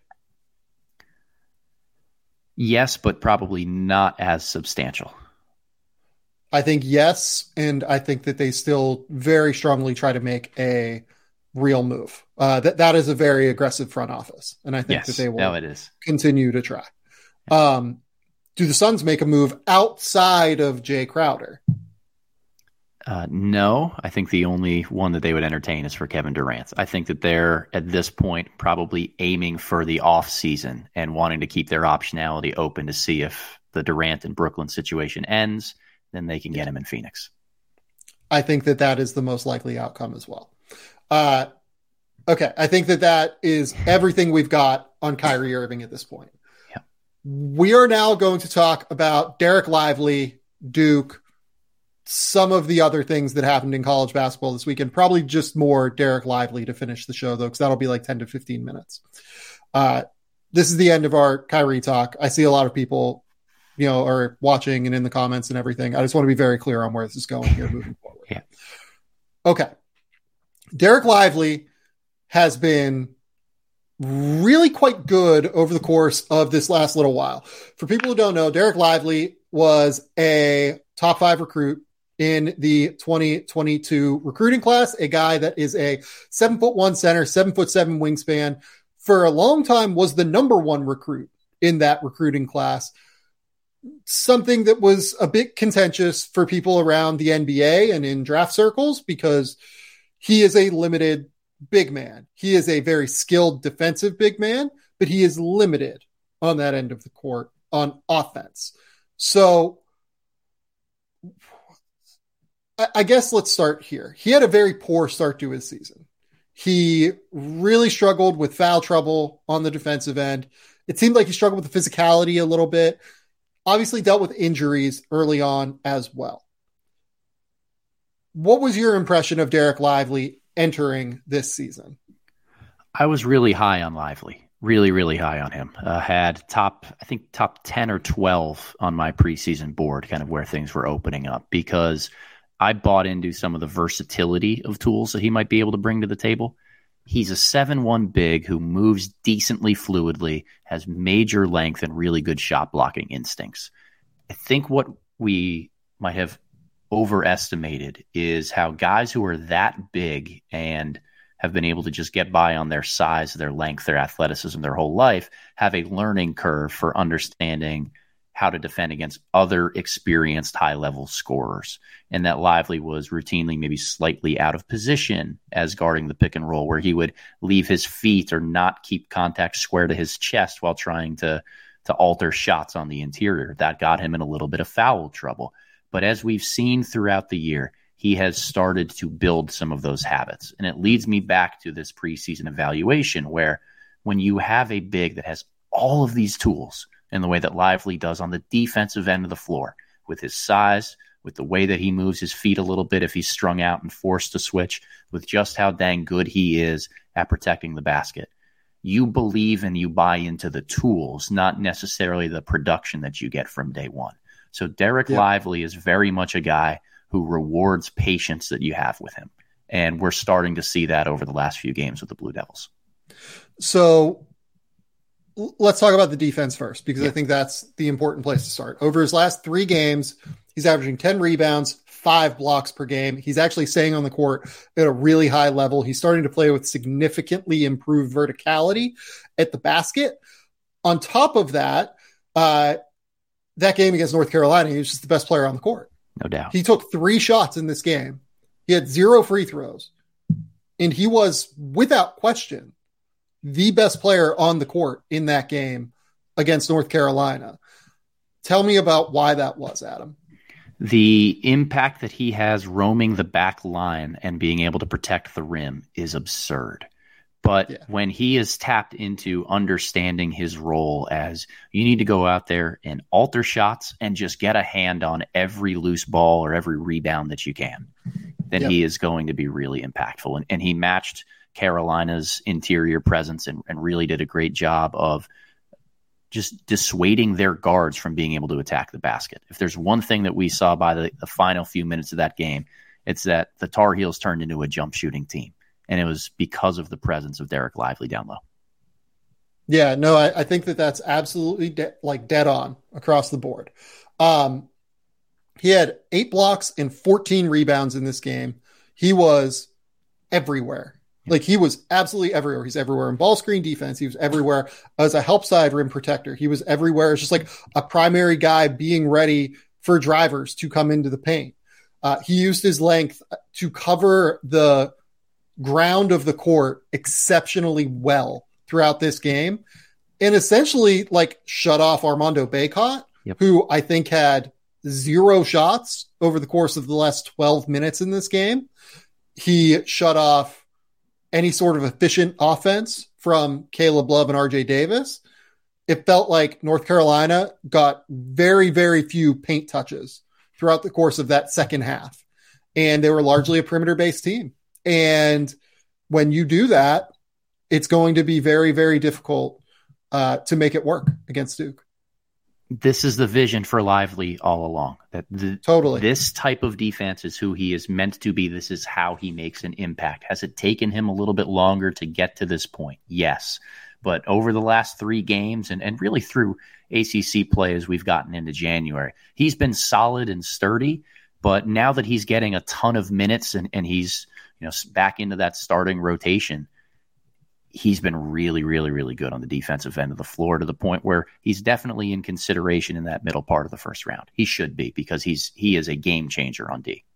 Yes, but probably not as substantial. I think yes, and I think that they still very strongly try to make a real move. Uh, that that is a very aggressive front office, and I think yes, that they will no, it is. continue to try. Um, do the Suns make a move outside of Jay Crowder? Uh, no, I think the only one that they would entertain is for Kevin Durant. I think that they're, at this point, probably aiming for the off season and wanting to keep their optionality open to see if the Durant and Brooklyn situation ends, then they can get him in Phoenix. I think that that is the most likely outcome as well. Uh, okay, I think that that is everything we've got on Kyrie Irving at this point. Yeah. We are now going to talk about Derek Lively, Duke, some of the other things that happened in college basketball this weekend, probably just more Derek Lively to finish the show, though, because that'll be like ten to fifteen minutes. Uh, this is the end of our Kyrie talk. I see a lot of people, you know, are watching and in the comments and everything. I just want to be very clear on where this is going here moving forward. Yeah. Okay. Derek Lively has been really quite good over the course of this last little while. For people who don't know, Derek Lively was a top five recruit in the twenty twenty-two recruiting class, a guy that is a seven foot one center, seven foot seven wingspan, for a long time was the number one recruit in that recruiting class. Something that was a bit contentious for people around the N B A and in draft circles, because he is a limited big man. He is a very skilled defensive big man, but he is limited on that end of the court on offense. So I guess let's start here. He had a very poor start to his season. He really struggled with foul trouble on the defensive end. It seemed like he struggled with the physicality a little bit. Obviously dealt with injuries early on as well. What was your impression of Derek Lively entering this season? I was really high on Lively. Really, really high on him. Uh, had top, I think top ten or twelve on my preseason board, kind of where things were opening up, because I bought into some of the versatility of tools that he might be able to bring to the table. He's a seven one big who moves decently fluidly, has major length and really good shot blocking instincts. I think what we might have overestimated is how guys who are that big and have been able to just get by on their size, their length, their athleticism their whole life have a learning curve for understanding how to defend against other experienced high-level scorers, and that Lively was routinely maybe slightly out of position as guarding the pick and roll, where he would leave his feet or not keep contact square to his chest while trying to, to alter shots on the interior. That got him in a little bit of foul trouble. But as we've seen throughout the year, he has started to build some of those habits. And it leads me back to this preseason evaluation where when you have a big that has all of these tools in the way that Lively does on the defensive end of the floor, with his size, with the way that he moves his feet a little bit if he's strung out and forced to switch, with just how dang good he is at protecting the basket, you believe and you buy into the tools, not necessarily the production that you get from day one. So Derek yeah. Lively is very much a guy who rewards patience that you have with him. And we're starting to see that over the last few games with the Blue Devils. So let's talk about the defense first, because yeah. I think that's the important place to start. Over his last three games, he's averaging ten rebounds, five blocks per game. He's actually staying on the court at a really high level. He's starting to play with significantly improved verticality at the basket. On top of that, uh, that game against North Carolina, he was just the best player on the court. No doubt. He took three shots in this game. He had zero free throws. And he was, without question, the best player on the court in that game against North Carolina. Tell me about why that was, Adam. The impact that he has roaming the back line and being able to protect the rim is absurd. But yeah. when he is tapped into understanding his role as you need to go out there and alter shots and just get a hand on every loose ball or every rebound that you can, then yep. he is going to be really impactful. And, and he matched Carolina's interior presence and, and really did a great job of just dissuading their guards from being able to attack the basket. If there's one thing that we saw by the, the final few minutes of that game, it's that the Tar Heels turned into a jump shooting team. And it was because of the presence of Derek Lively down low. Yeah, no, I, I think that that's absolutely de- like dead on across the board. Um, he had eight blocks and fourteen rebounds in this game. He was everywhere. Yeah. Like he was absolutely everywhere. He's everywhere in ball screen defense. He was everywhere as a help side rim protector. He was everywhere. It's just like a primary guy being ready for drivers to come into the paint. Uh, he used his length to cover the ground of the court exceptionally well throughout this game, and essentially like shut off Armando Bacot, yep. who I think had zero shots over the course of the last twelve minutes in this game. He shut off any sort of efficient offense from Caleb Love and R J Davis. It felt like North Carolina got very, very few paint touches throughout the course of that second half, and they were largely a perimeter-based team. And when you do that, it's going to be very, very difficult uh, to make it work against Duke. This is the vision for Lively all along. That the, totally this type of defense is who he is meant to be. This is how he makes an impact. Has it taken him a little bit longer to get to this point? Yes. But over the last three games and, and really through A C C play as we've gotten into January, he's been solid and sturdy. But now that he's getting a ton of minutes and, and he's you know back into that starting rotation, he's been really, really, really good on the defensive end of the floor to the point where he's definitely in consideration in that middle part of the first round. He should be, because he's he is a game changer on D.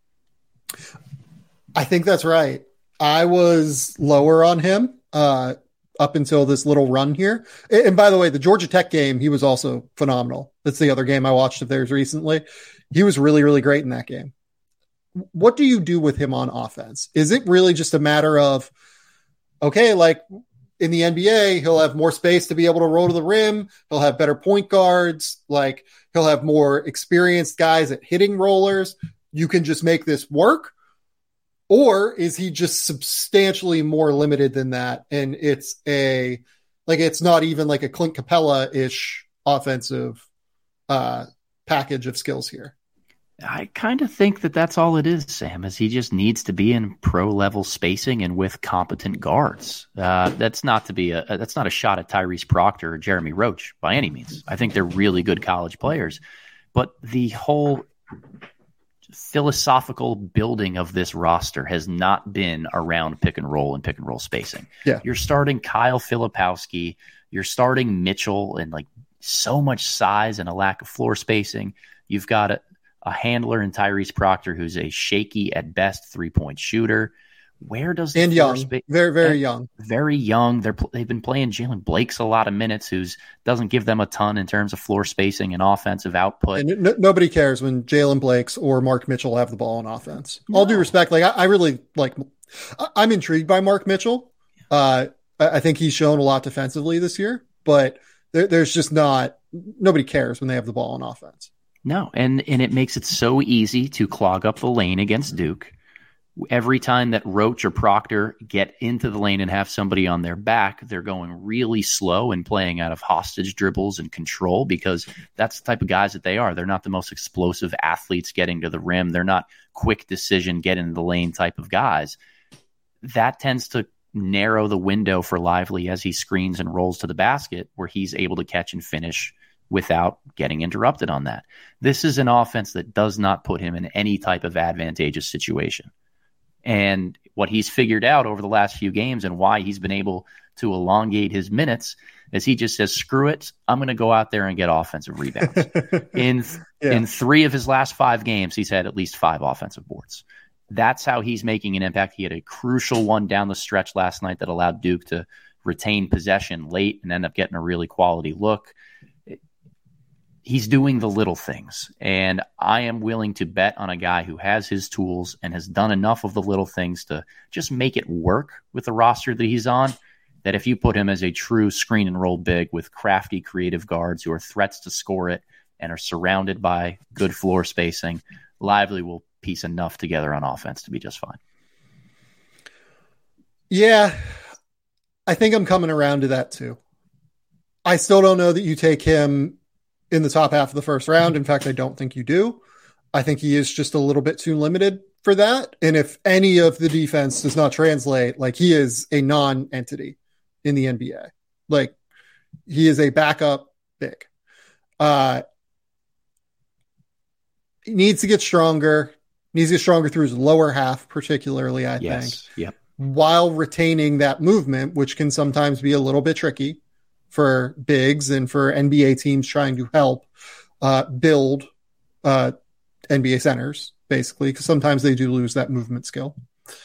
I think that's right. I was lower on him uh, up until this little run here. And by the way, the Georgia Tech game, he was also phenomenal. That's the other game I watched of theirs recently. He was really, really great in that game. What do you do with him on offense? Is it really just a matter of, okay, like in the N B A, he'll have more space to be able to roll to the rim. He'll have better point guards. Like he'll have more experienced guys at hitting rollers. You can just make this work. Or is he just substantially more limited than that? And it's a, like, it's not even like a Clint Capella-ish offensive uh, package of skills here. I kind of think that that's all it is, Sam, is he just needs to be in pro-level spacing and with competent guards. Uh, that's not to be a that's not a shot at Tyrese Proctor or Jeremy Roach by any means. I think they're really good college players. But the whole philosophical building of this roster has not been around pick and roll and pick and roll spacing. Yeah. You're starting Kyle Filipowski. You're starting Mitchell and like so much size and a lack of floor spacing. You've got a A handler in Tyrese Proctor, who's a shaky at best three-point shooter. Where does the and young, spa- very very young, very young? They're they've been playing Jalen Blake's a lot of minutes, who's doesn't give them a ton in terms of floor spacing and offensive output. And n- nobody cares when Jalen Blake's or Mark Mitchell have the ball on offense. No. All due respect, like I, I really like. I'm intrigued by Mark Mitchell. Uh, I think he's shown a lot defensively this year, but there, there's just not nobody cares when they have the ball on offense. No, and, and it makes it so easy to clog up the lane against Duke. Every time that Roach or Proctor get into the lane and have somebody on their back, they're going really slow and playing out of hostage dribbles and control because that's the type of guys that they are. They're not the most explosive athletes getting to the rim. They're not quick decision, get into the lane type of guys. That tends to narrow the window for Lively as he screens and rolls to the basket where he's able to catch and finish without getting interrupted on that. This is an offense that does not put him in any type of advantageous situation. And what he's figured out over the last few games and why he's been able to elongate his minutes is he just says, screw it, I'm going to go out there and get offensive rebounds. in yeah. in three of his last five games, he's had at least five offensive boards. That's how he's making an impact. He had a crucial one down the stretch last night that allowed Duke to retain possession late and end up getting a really quality look. He's doing the little things, and I am willing to bet on a guy who has his tools and has done enough of the little things to just make it work with the roster that he's on, that if you put him as a true screen and roll big with crafty, creative guards who are threats to score it and are surrounded by good floor spacing, Lively will piece enough together on offense to be just fine. Yeah, I think I'm coming around to that too. I still don't know that you take him in the top half of the first round. In fact, I don't think you do. I think he is just a little bit too limited for that. And if any of the defense does not translate, like he is a non-entity in the N B A. Like he is a backup big. Uh, he needs to get stronger. Needs to get stronger through his lower half, particularly, I yes. think. Yep. While retaining that movement, which can sometimes be a little bit tricky for bigs and for N B A teams trying to help uh, build uh, N B A centers, basically, because sometimes they do lose that movement skill.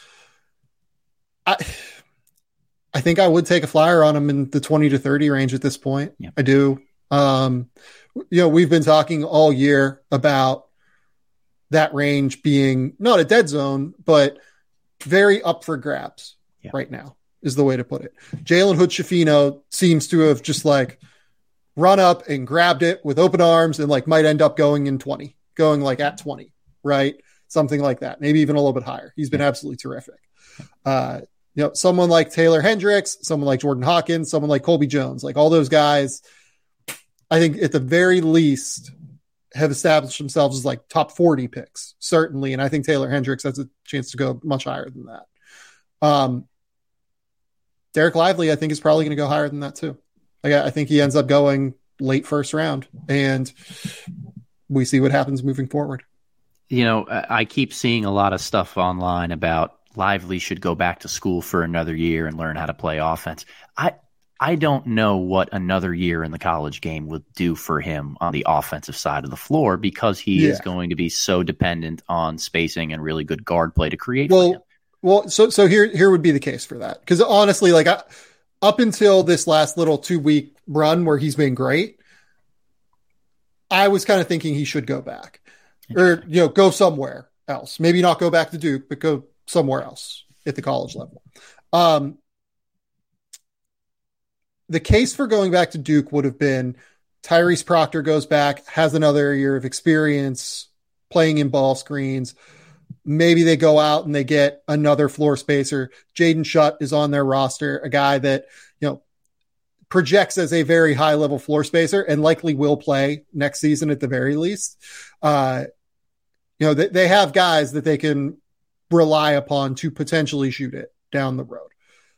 I I think I would take a flyer on him in the twenty to thirty range at this point. Yep. I do. Um, you know, we've been talking all year about that range being not a dead zone, but very up for grabs yep. right now. Is the way to put it. Jalen Hood-Schifino seems to have just like run up and grabbed it with open arms and like might end up going in twenty, going like at twenty, right? Something like that. Maybe even a little bit higher. He's been absolutely terrific. Uh, you know, someone like Taylor Hendricks, someone like Jordan Hawkins, someone like Colby Jones, like all those guys, I think at the very least have established themselves as like top forty picks, certainly. And I think Taylor Hendricks has a chance to go much higher than that. Um, Derek Lively, I think, is probably going to go higher than that too. Like, I think he ends up going late first round, and we see what happens moving forward. You know, I keep seeing a lot of stuff online about Lively should go back to school for another year and learn how to play offense. I I don't know what another year in the college game would do for him on the offensive side of the floor because he yeah. is going to be so dependent on spacing and really good guard play to create well, for him. Well, so so here here would be the case for that. Because honestly, like I, up until this last little two week run where he's been great, I was kind of thinking he should go back, or you know, go somewhere else. Maybe not go back to Duke, but go somewhere else at the college level. Um, the case for going back to Duke would have been Tyrese Proctor goes back, has another year of experience playing in ball screens. Maybe they go out and they get another floor spacer. Jaden Shutt is on their roster, a guy that, you know, projects as a very high level floor spacer and likely will play next season at the very least. Uh, You know, they, they have guys that they can rely upon to potentially shoot it down the road.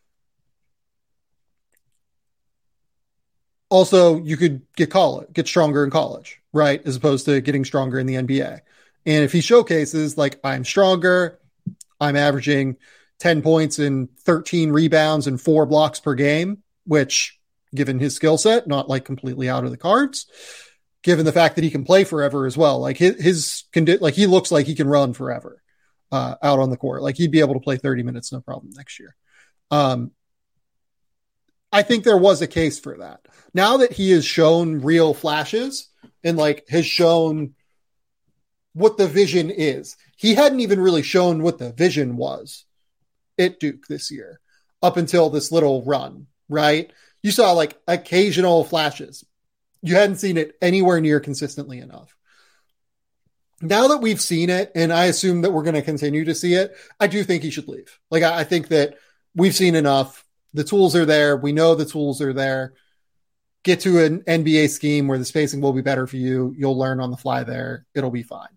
Also, you could get college, get stronger in college, right? As opposed to getting stronger in the N B A. And if he showcases like, I'm stronger, I'm averaging ten points and thirteen rebounds and four blocks per game, which given his skill set, not like completely out of the cards, given the fact that he can play forever as well. Like his, his like he looks like he can run forever uh, out on the court. Like he'd be able to play thirty minutes, no problem next year. Um, I think there was a case for that. Now that he has shown real flashes and like has shown what the vision is, he hadn't even really shown what the vision was at Duke this year up until this little run, right? You saw like occasional flashes. You hadn't seen it anywhere near consistently enough. Now that we've seen it, and I assume that we're going to continue to see it, I do think he should leave. Like, I, I think that we've seen enough. The tools are there. We know the tools are there. Get to an N B A scheme where the spacing will be better for you. You'll learn on the fly there. It'll be fine.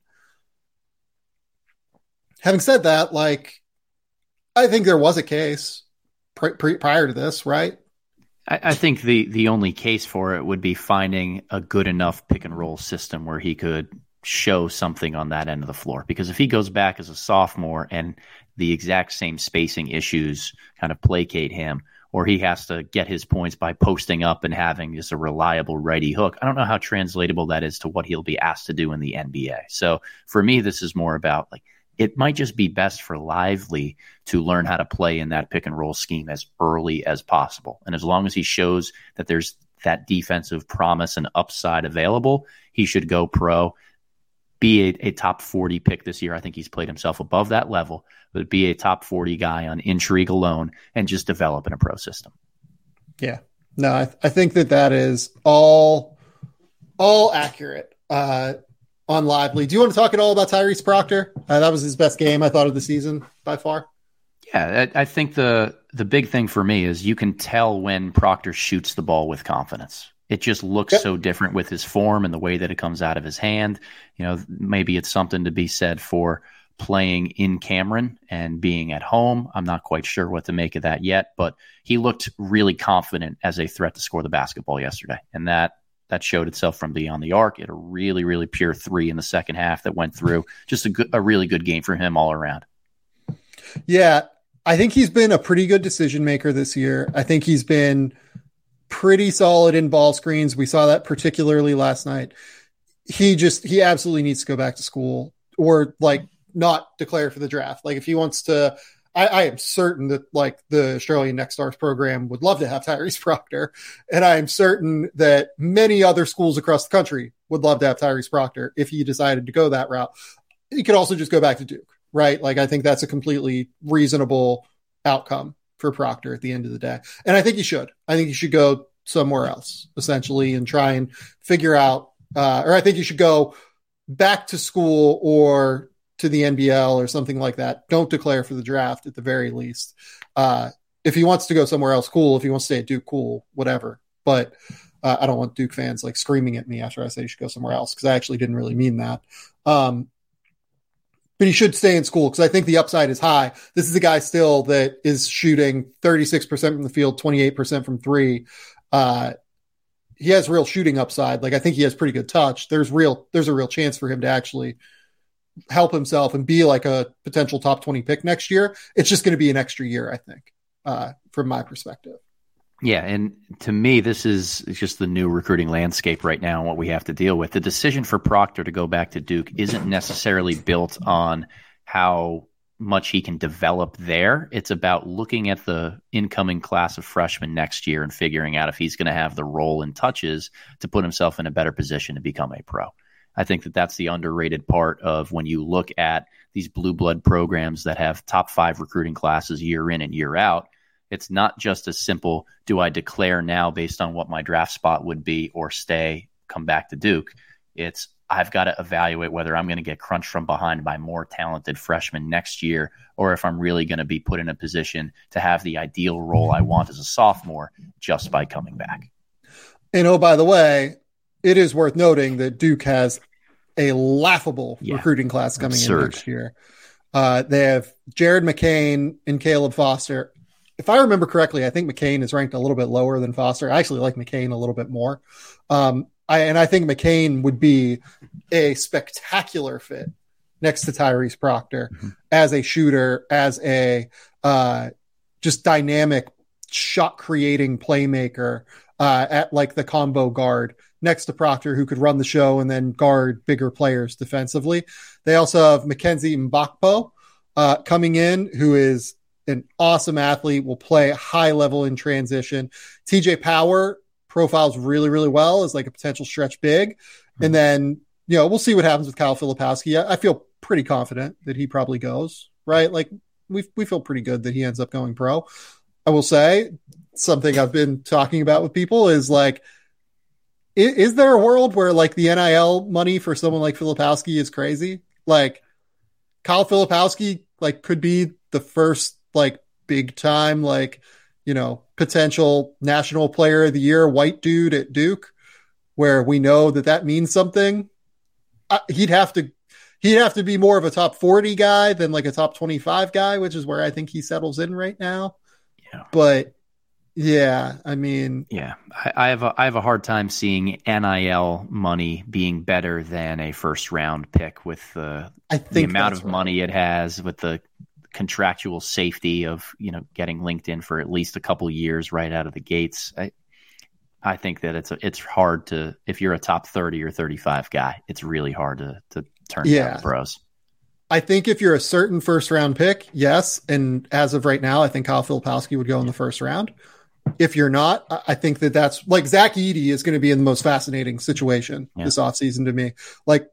Having said that, like, I think there was a case pre- pre- prior to this, right? I, I think the, the only case for it would be finding a good enough pick and roll system where he could show something on that end of the floor. Because if he goes back as a sophomore and the exact same spacing issues kind of placate him, or he has to get his points by posting up and having just a reliable righty hook, I don't know how translatable that is to what he'll be asked to do in the N B A. So for me, this is more about like, it might just be best for Lively to learn how to play in that pick and roll scheme as early as possible. And as long as he shows that there's that defensive promise and upside available, he should go pro, be a, a top forty pick this year. I think he's played himself above that level, but be a top forty guy on intrigue alone and just develop in a pro system. Yeah, no, I, I think that that is all, all accurate. Uh, on Lively. Do you want to talk at all about Tyrese Proctor? Uh, that was his best game, I thought, of the season by far. Yeah, I, I think the the big thing for me is you can tell when Proctor shoots the ball with confidence. It just looks yep. so different with his form and the way that it comes out of his hand. You know, maybe it's something to be said for playing in Cameron and being at home. I'm not quite sure what to make of that yet, but he looked really confident as a threat to score the basketball yesterday. And that That showed itself from beyond the arc. It had a really, really pure three in the second half that went through. Just a good, a really good game for him all around. Yeah, I think he's been a pretty good decision maker this year. I think he's been pretty solid in ball screens. We saw that particularly last night. He just, he absolutely needs to go back to school or like not declare for the draft. Like if he wants to, I, I am certain that like the Australian Next Stars program would love to have Tyrese Proctor. And I am certain that many other schools across the country would love to have Tyrese Proctor if he decided to go that route. He could also just go back to Duke, right? Like I think that's a completely reasonable outcome for Proctor at the end of the day. And I think he should. I think he should go somewhere else essentially and try and figure out, uh, or I think you should go back to school or to the N B L or something like that. Don't declare for the draft at the very least. Uh, if he wants to go somewhere else, cool. If he wants to stay at Duke, cool, whatever. But uh, I don't want Duke fans like screaming at me after I say you should go somewhere else because I actually didn't really mean that. Um, but he should stay in school because I think the upside is high. This is a guy still that is shooting thirty-six percent from the field, twenty-eight percent from three. Uh, he has real shooting upside. Like I think he has pretty good touch. There's real, there's a real chance for him to actually help himself and be like a potential top twenty pick next year. It's just going to be an extra year, I think, uh, from my perspective. Yeah. And to me, this is just the new recruiting landscape right now and what we have to deal with. The decision for Proctor to go back to Duke isn't necessarily built on how much he can develop there. It's about looking at the incoming class of freshmen next year and figuring out if he's going to have the role and touches to put himself in a better position to become a pro. I think that that's the underrated part of when you look at these blue blood programs that have top five recruiting classes year in and year out. It's not just as simple, do I declare now based on what my draft spot would be or stay, come back to Duke? It's I've got to evaluate whether I'm going to get crunched from behind by more talented freshmen next year or if I'm really going to be put in a position to have the ideal role I want as a sophomore just by coming back. And oh, by the way, it is worth noting that Duke has a laughable yeah. recruiting class coming Absurd. in next year. Uh, they have Jared McCain and Caleb Foster. If I remember correctly, I think McCain is ranked a little bit lower than Foster. I actually like McCain a little bit more. Um, I, and I think McCain would be a spectacular fit next to Tyrese Proctor mm-hmm. as a shooter, as a uh, just dynamic shot creating playmaker uh, at like the combo guard next to Proctor, who could run the show and then guard bigger players defensively. They also have Mackenzie Mbakpo uh, coming in, who is an awesome athlete, will play high level in transition. T J Power profiles really, really well as like a potential stretch big. Mm-hmm. And then, you know, we'll see what happens with Kyle Filipowski. I, I feel pretty confident that he probably goes, right? Like we we feel pretty good that he ends up going pro. I will say something I've been talking about with people is like, is, is there a world where like the N I L money for someone like Filipowski is crazy? Like Kyle Filipowski like could be the first like big time, like, you know, potential national player of the year, white dude at Duke, where we know that that means something. Uh, he'd have to, he'd have to be more of a top forty guy than like a top twenty-five guy, which is where I think he settles in right now. Yeah. But yeah, I mean, yeah, I, I have a, I have a hard time seeing N I L money being better than a first round pick with the, I think the amount of right. money it has, with the contractual safety of, you know, getting linked in for at least a couple years right out of the gates. I, I think that it's a, it's hard to, if you're a top thirty or thirty-five guy, it's really hard to, to turn yeah. down the pros. I think if you're a certain first round pick, yes. And as of right now, I think Kyle Filipowski would go in the first round. If you're not, I think that that's like Zach Edey is going to be in the most fascinating situation yeah. this offseason to me. Like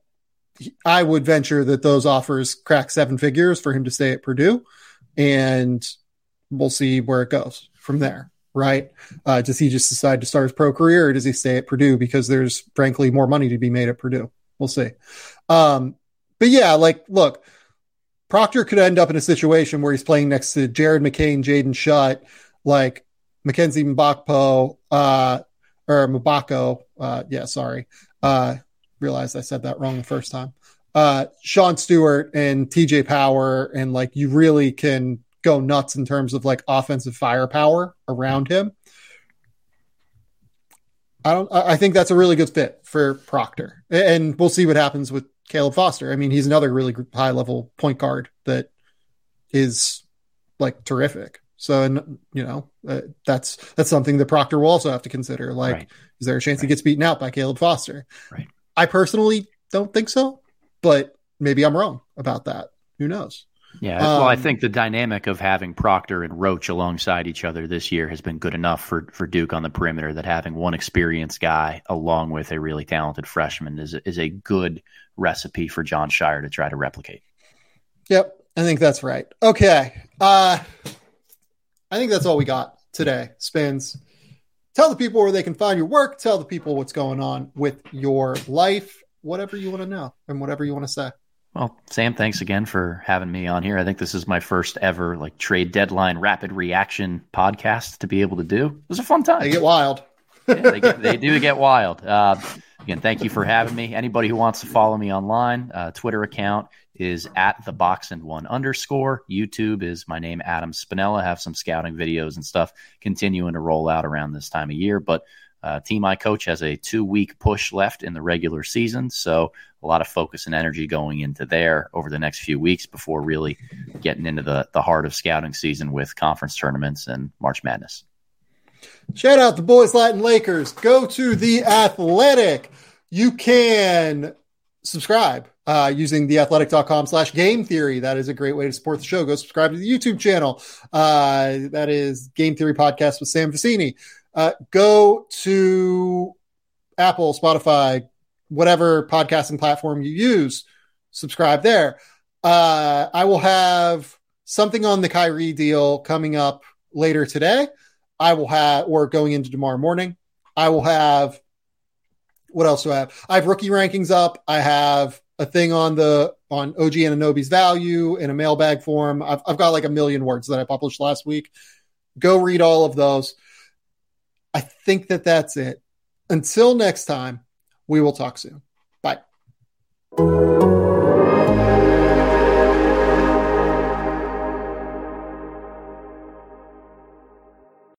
I would venture that those offers crack seven figures for him to stay at Purdue, and we'll see where it goes from there. Right. Uh, does he just decide to start his pro career, or does he stay at Purdue because there's frankly more money to be made at Purdue? We'll see. Um, but yeah, like, look, Proctor could end up in a situation where he's playing next to Jared McCain, Jaden Shutt, like Mackenzie Mbakpo, uh, or Mbako. Uh, yeah, sorry. Uh, realized I said that wrong the first time. Uh, Sean Stewart and T J Power. And like, you really can go nuts in terms of like offensive firepower around him. I don't, I think that's a really good fit for Proctor, and we'll see what happens with Caleb Foster. I mean, he's another really high level point guard that is like terrific. So, and you know, uh, that's, that's something that Proctor will also have to consider. Like, right. is there a chance right. he gets beaten out by Caleb Foster? Right. I personally don't think so, but maybe I'm wrong about that. Who knows? Yeah, well, um, I think the dynamic of having Proctor and Roach alongside each other this year has been good enough for, for Duke on the perimeter, that having one experienced guy along with a really talented freshman is, is a good recipe for Jon Scheyer to try to replicate. Yep, I think that's right. Okay, uh, I think that's all we got today. Spins. Tell the people where they can find your work. Tell the people what's going on with your life, whatever you want to know and whatever you want to say. Well, Sam, thanks again for having me on here. I think this is my first ever like trade deadline rapid reaction podcast to be able to do. It was a fun time. They get wild. yeah, they, get, they do get wild. Uh, again, thank you for having me. Anybody who wants to follow me online, uh, Twitter account is at the box and one underscore. YouTube is my name, Adam Spinella. I have some scouting videos and stuff continuing to roll out around this time of year, but Uh, team I coach has a two-week push left in the regular season, so a lot of focus and energy going into there over the next few weeks before really getting into the, the heart of scouting season with conference tournaments and March Madness. Shout out the Boys Latin Lakers. Go to The Athletic. You can subscribe uh, using theathletic.com slash game theory. That is a great way to support the show. Go subscribe to the YouTube channel. Uh, that is Game Theory Podcast with Sam Vicini. Uh, go to Apple, Spotify, whatever podcasting platform you use, subscribe there. Uh, I will have something on the Kyrie deal coming up later today. I will have, or going into tomorrow morning. I will have, what else do I have? I have rookie rankings up. I have a thing on the, on O G Anunoby's value in a mailbag form. I've, I've got like a million words that I published last week. Go read all of those. I think that that's it. Until next time, we will talk soon. Bye. you.